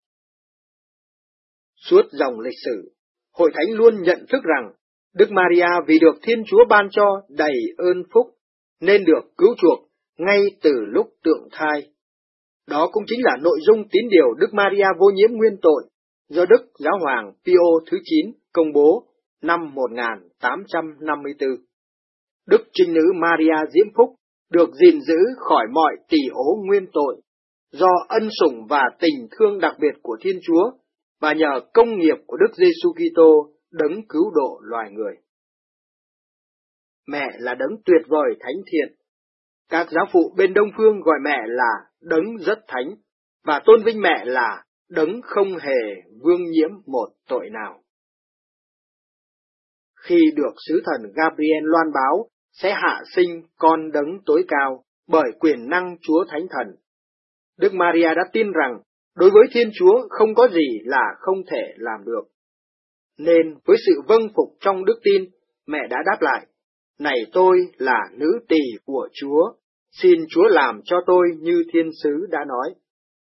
Suốt dòng lịch sử, Hội Thánh luôn nhận thức rằng Đức Maria vì được Thiên Chúa ban cho đầy ơn phúc nên được cứu chuộc ngay từ lúc tượng thai. Đó cũng chính là nội dung tín điều Đức Maria vô nhiễm nguyên tội do Đức Giáo hoàng Pio thứ chín công bố năm một nghìn tám trăm năm mươi tư. Đức Trinh Nữ Maria diễm phúc được gìn giữ khỏi mọi tỳ ố nguyên tội do ân sủng và tình thương đặc biệt của Thiên Chúa và nhờ công nghiệp của Đức Giêsu Kitô đấng cứu độ loài người. Mẹ là đấng tuyệt vời thánh thiện. Các giáo phụ bên Đông Phương gọi mẹ là đấng rất thánh và tôn vinh mẹ là đấng không hề vương nhiễm một tội nào. Khi được sứ thần Gabriel loan báo sẽ hạ sinh con đấng tối cao bởi quyền năng Chúa Thánh Thần, Đức Maria đã tin rằng đối với Thiên Chúa không có gì là không thể làm được. Nên với sự vâng phục trong đức tin, mẹ đã đáp lại, này tôi là nữ tỳ của Chúa, xin Chúa làm cho tôi như thiên sứ đã nói.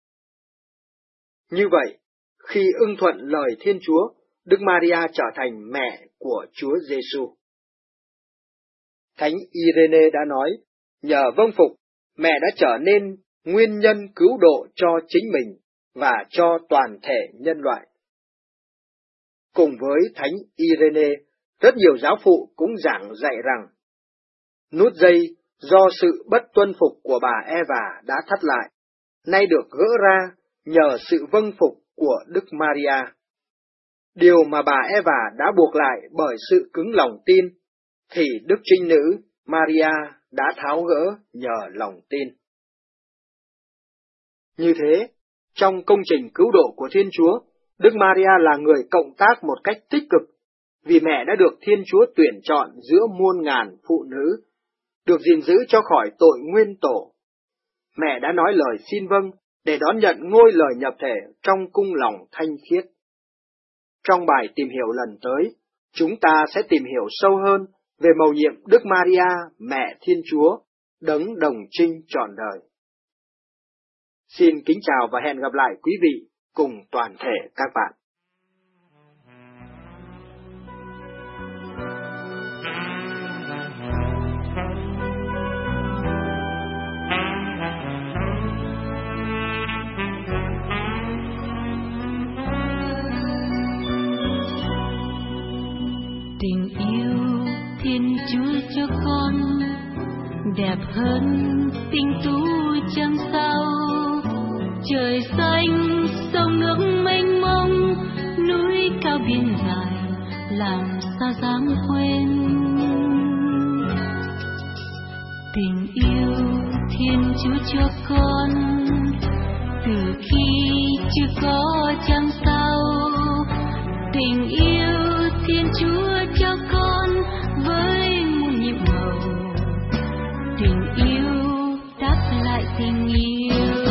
Như vậy, khi ưng thuận lời Thiên Chúa, Đức Maria trở thành mẹ của Chúa Giêsu. Thánh Irene đã nói, nhờ vâng phục, mẹ đã trở nên nguyên nhân cứu độ cho chính mình và cho toàn thể nhân loại. Cùng với Thánh Irene, rất nhiều giáo phụ cũng giảng dạy rằng, nút dây do sự bất tuân phục của bà Eva đã thắt lại, nay được gỡ ra nhờ sự vâng phục của Đức Maria. Điều mà bà Eva đã buộc lại bởi sự cứng lòng tin, thì Đức Trinh Nữ Maria đã tháo gỡ nhờ lòng tin. Như thế, trong công trình cứu độ của Thiên Chúa, Đức Maria là người cộng tác một cách tích cực, vì mẹ đã được Thiên Chúa tuyển chọn giữa muôn ngàn phụ nữ, được gìn giữ cho khỏi tội nguyên tổ. Mẹ đã nói lời xin vâng để đón nhận ngôi lời nhập thể trong cung lòng thanh khiết. Trong bài tìm hiểu lần tới, chúng ta sẽ tìm hiểu sâu hơn về mầu nhiệm Đức Maria, mẹ Thiên Chúa, đấng đồng trinh trọn đời. Xin kính chào và hẹn gặp lại quý vị cùng toàn thể các bạn. Tình yêu Thiên Chúa cho con đẹp hơn tình tú trăng sao, trời xanh sông nước mênh mông, núi cao biển dài làm sao dám quên. Tình yêu Thiên Chúa cho con từ khi chưa có trăng sao, tình yêu Thiên Chúa cho con với muôn nhiệm màu, tình yêu đáp lại tình yêu.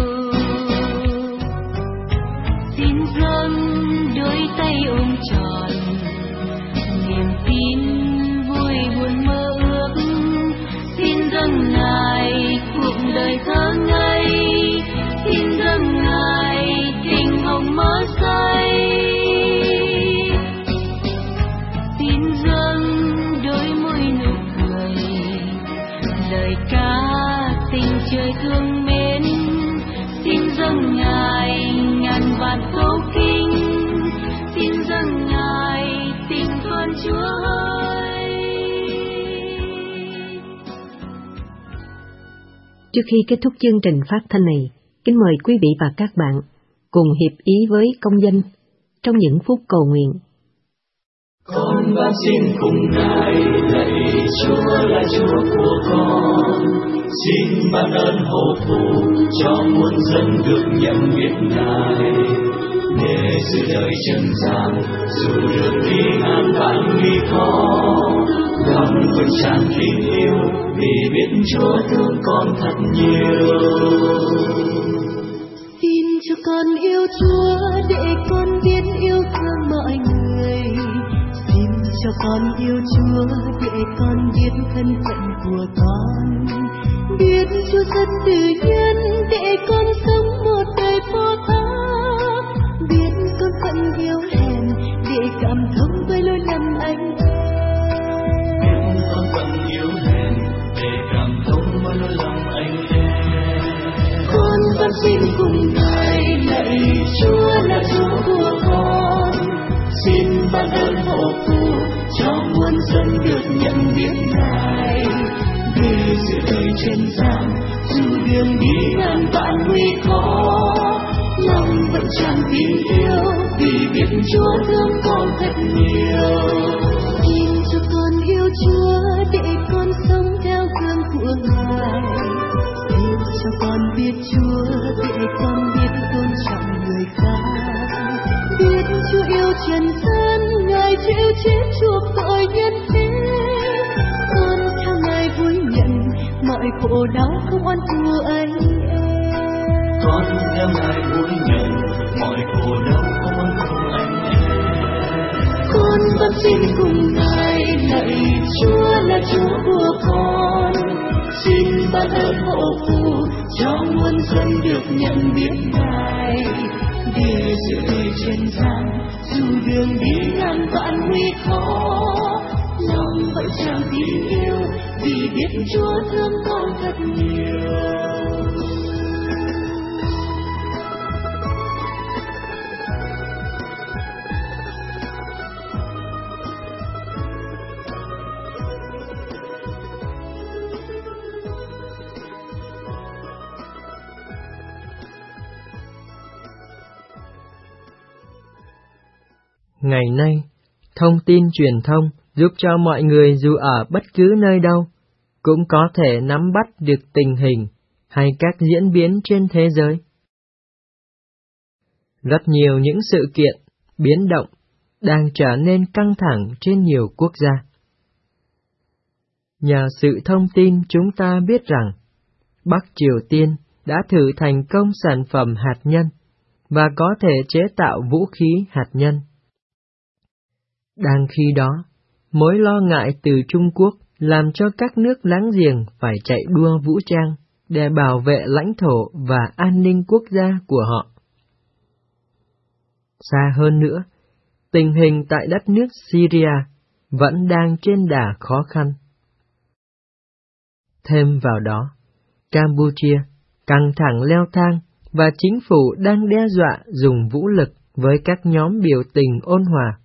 Xin dâng đôi tay ôm tròn niềm tin vui buồn mơ ước, xin dâng Ngài cuộc đời thơ ngây, xin Trước khi kết thúc chương trình phát thanh này, kính mời quý vị và các bạn cùng hiệp ý với công dân trong những phút cầu nguyện. Con van xin cùng Ngài, lạy Chúa là Chúa của con, xin ban ơn hộ phù cho muôn dân được nhận biết Ngài. Để giữa đời trần gian, dù đường đi ngàn vạn nguy khó, lòng vẫn tràn tình yêu vì biết Chúa thương con thật nhiều. Xin cho con yêu Chúa để con biết yêu thương mọi người. Xin cho con yêu Chúa để con biết thân phận của con. Biết Chúa rất tự nhiên để con sống một đời phó thác. Biết con phận yếu hèn để cảm thông với lỗi lầm anh em. Biết con phận yếu hèn để cảm thông với lỗi lầm anh em. Con van xin cùng Ngài, lạy Chúa là Chúa của con, xin ban ơn hộ phù cho muôn dân được nhận biết Ngài. Để giữa đời trên gian, dù đường đi ngàn vạn nguy khó, lòng vẫn tràn tình yêu vì biết Chúa thương con thật nhiều. Xin cho con yêu Chúa để con sống theo gương của Ngài. Xin cho con biết Chúa để con biết tôn trọng người khác. Biết Chúa yêu trần gian, Ngài chịu chết chuộc tội nhân thế. Con theo Ngài vui nhận mọi khổ đau không oan của anh em. Con theo Ngài vui nhận mọi khổ đau không oan của anh em. Con van xin cùng Ngài, lạy Chúa là Chúa của con, xin ban ơn hộ phù cho muôn dân được nhận biết Ngài. Để giữa đời trên gian, dù đường đi ngàn vạn nguy khó, lòng vẫn tràn tình yêu vì biết Chúa thương con thật nhiều. Ngày nay, thông tin truyền thông giúp cho mọi người dù ở bất cứ nơi đâu, cũng có thể nắm bắt được tình hình hay các diễn biến trên thế giới. Rất nhiều những sự kiện, biến động đang trở nên căng thẳng trên nhiều quốc gia. Nhờ sự thông tin chúng ta biết rằng Bắc Triều Tiên đã thử thành công sản phẩm hạt nhân và có thể chế tạo vũ khí hạt nhân. Đang khi đó, mối lo ngại từ Trung Quốc làm cho các nước láng giềng phải chạy đua vũ trang để bảo vệ lãnh thổ và an ninh quốc gia của họ. Xa hơn nữa, tình hình tại đất nước Syria vẫn đang trên đà khó khăn. Thêm vào đó, Campuchia căng thẳng leo thang và chính phủ đang đe dọa dùng vũ lực với các nhóm biểu tình ôn hòa.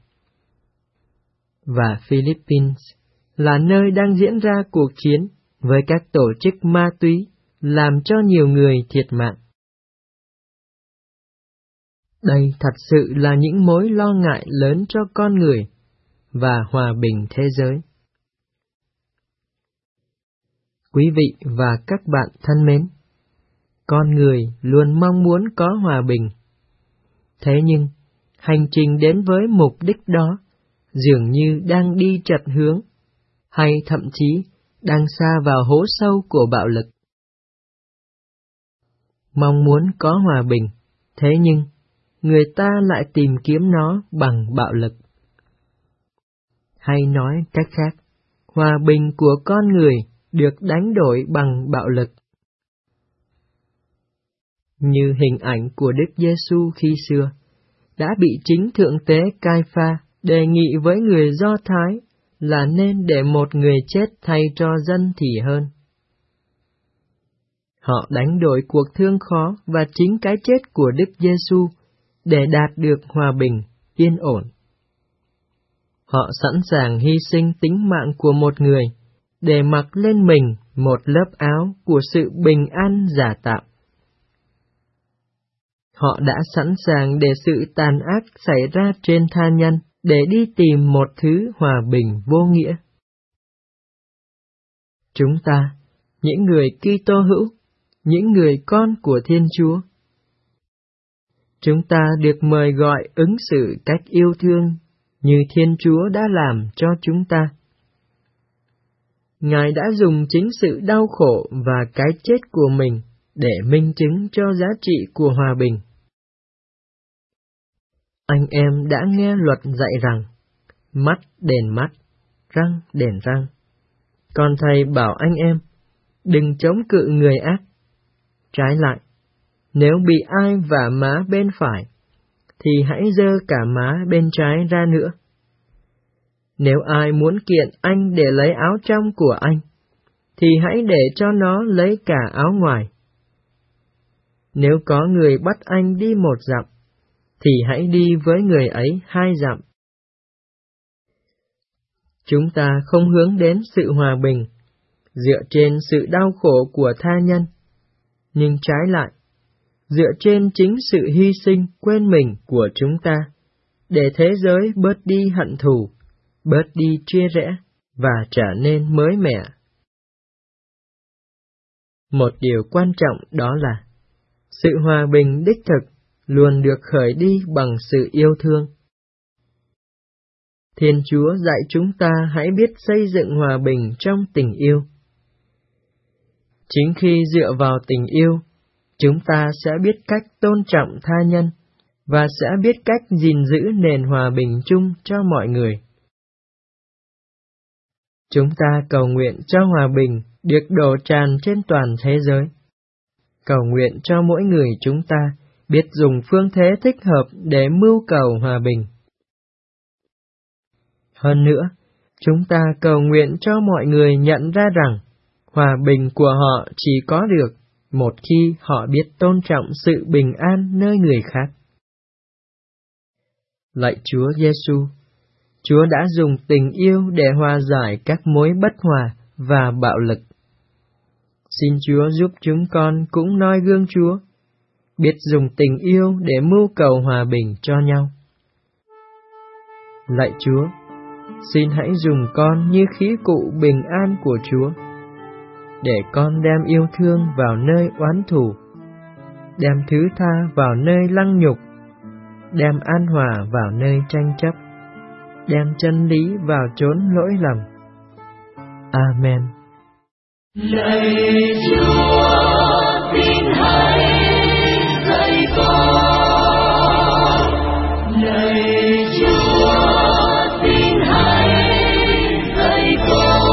Và Philippines là nơi đang diễn ra cuộc chiến với các tổ chức ma túy làm cho nhiều người thiệt mạng. Đây thật sự là những mối lo ngại lớn cho con người và hòa bình thế giới. Quý vị và các bạn thân mến, con người luôn mong muốn có hòa bình. Thế nhưng, hành trình đến với mục đích đó dường như đang đi chệch hướng, hay thậm chí đang sa vào hố sâu của bạo lực. Mong muốn có hòa bình, thế nhưng người ta lại tìm kiếm nó bằng bạo lực. Hay nói cách khác, hòa bình của con người được đánh đổi bằng bạo lực. Như hình ảnh của Đức Giêsu khi xưa, đã bị chính thượng tế Cai-pha đề nghị với người Do Thái là nên để một người chết thay cho dân thì hơn. Họ đánh đổi cuộc thương khó và chính cái chết của Đức Giêsu để đạt được hòa bình, yên ổn. Họ sẵn sàng hy sinh tính mạng của một người để mặc lên mình một lớp áo của sự bình an giả tạo. Họ đã sẵn sàng để sự tàn ác xảy ra trên tha nhân, để đi tìm một thứ hòa bình vô nghĩa. Chúng ta, những người Kitô hữu, những người con của Thiên Chúa, chúng ta được mời gọi ứng xử cách yêu thương như Thiên Chúa đã làm cho chúng ta. Ngài đã dùng chính sự đau khổ và cái chết của mình để minh chứng cho giá trị của hòa bình. Anh em đã nghe luật dạy rằng, mắt đền mắt, răng đền răng. Còn Thầy bảo anh em, đừng chống cự người ác. Trái lại, nếu bị ai vả má bên phải, thì hãy giơ cả má bên trái ra nữa. Nếu ai muốn kiện anh để lấy áo trong của anh, thì hãy để cho nó lấy cả áo ngoài. Nếu có người bắt anh đi một dặm, thì hãy đi với người ấy hai dặm. Chúng ta không hướng đến sự hòa bình, dựa trên sự đau khổ của tha nhân, nhưng trái lại, dựa trên chính sự hy sinh quên mình của chúng ta, để thế giới bớt đi hận thù, bớt đi chia rẽ và trở nên mới mẻ. Một điều quan trọng đó là sự hòa bình đích thực luôn được khởi đi bằng sự yêu thương. Thiên Chúa dạy chúng ta hãy biết xây dựng hòa bình trong tình yêu. Chính khi dựa vào tình yêu, chúng ta sẽ biết cách tôn trọng tha nhân và sẽ biết cách gìn giữ nền hòa bình chung cho mọi người. Chúng ta cầu nguyện cho hòa bình được đổ tràn trên toàn thế giới. Cầu nguyện cho mỗi người chúng ta biết dùng phương thế thích hợp để mưu cầu hòa bình. Hơn nữa, chúng ta cầu nguyện cho mọi người nhận ra rằng hòa bình của họ chỉ có được một khi họ biết tôn trọng sự bình an nơi người khác. Lạy Chúa Giêsu, Chúa đã dùng tình yêu để hòa giải các mối bất hòa và bạo lực. Xin Chúa giúp chúng con cũng noi gương Chúa, biết dùng tình yêu để mưu cầu hòa bình cho nhau. Lạy Chúa, xin hãy dùng con như khí cụ bình an của Chúa, để con đem yêu thương vào nơi oán thù, đem thứ tha vào nơi lăng nhục, đem an hòa vào nơi tranh chấp, đem chân lý vào chốn lỗi lầm. Amen. Lạy Chúa, xin hãy dạy con. Lạy Chúa, xin hãy dạy con.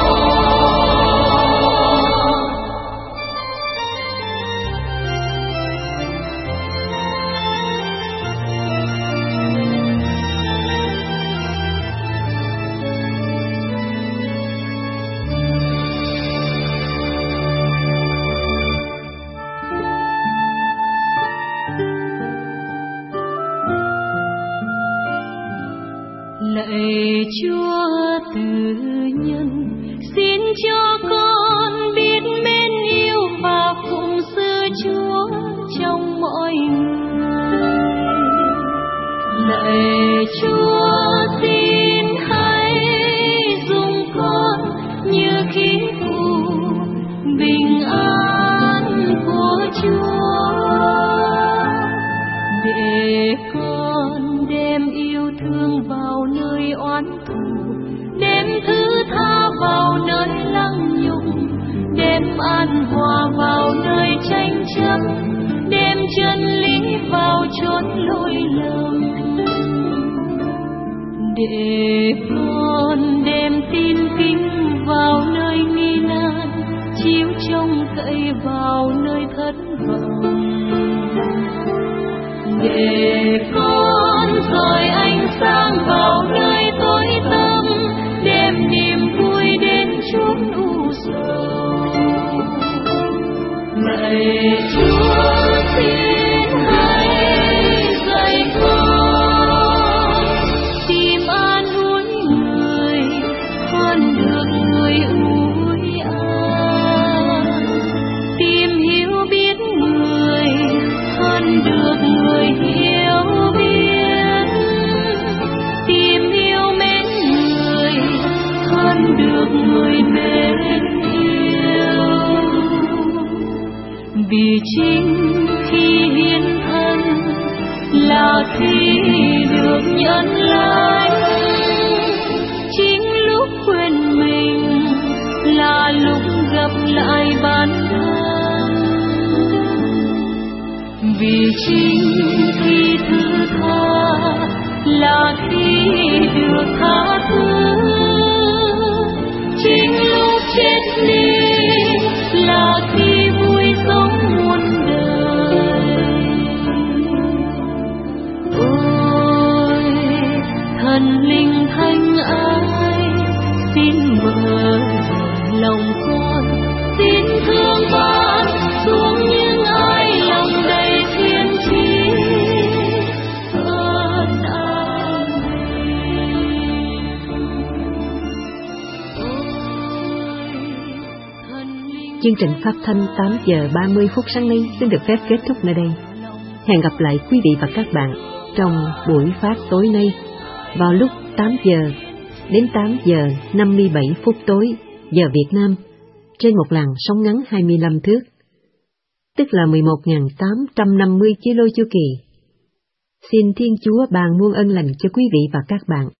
Lạy Chúa từ nhân, xin cho con biết mến yêu và phụng sự Chúa trong mọi người. Lạy Chúa, xin hãy dùng con như khí cụ bình an của Chúa, để con đem yêu thương vào nơi oán thù, đem thứ tha vào nơi lăng nhục, đem an hòa vào nơi tranh chấp, đem chân lý vào chốn lỗi lầm, để con đem tin kính vào nơi nghi nan, chiếu trông cậy vào nơi thất vọng, để con rọi ánh sáng vào nơi tối tăm, đem niềm vui đến chốn u sầu. Lạy Chúa, xin hãy dạy con tìm an ủi người, con được người ủi an. được người mến yêu. Vì chính khi hiến thân là khi được nhận lấy, chính lúc quên mình là lúc gặp lại bản thân. Vì chính khi thứ tha là khi được tha thứ, chính lúc chết đi là khi vui sống muôn đời. Ôi thần linh thanh ái, xin mở lòng con, xin thương ban xuống những ai lòng đầy thiên trí ơn an. Chương trình phát thanh tám giờ ba mươi phút sáng nay xin được phép kết thúc nơi đây. Hẹn gặp lại quý vị và các bạn trong buổi phát tối nay vào lúc tám giờ đến tám giờ năm mươi bảy phút tối giờ Việt Nam trên một làn sóng ngắn hai mươi lăm thước, tức là mười một nghìn tám trăm năm mươi ki lô chu kỳ. Xin Thiên Chúa ban muôn ân lành cho quý vị và các bạn.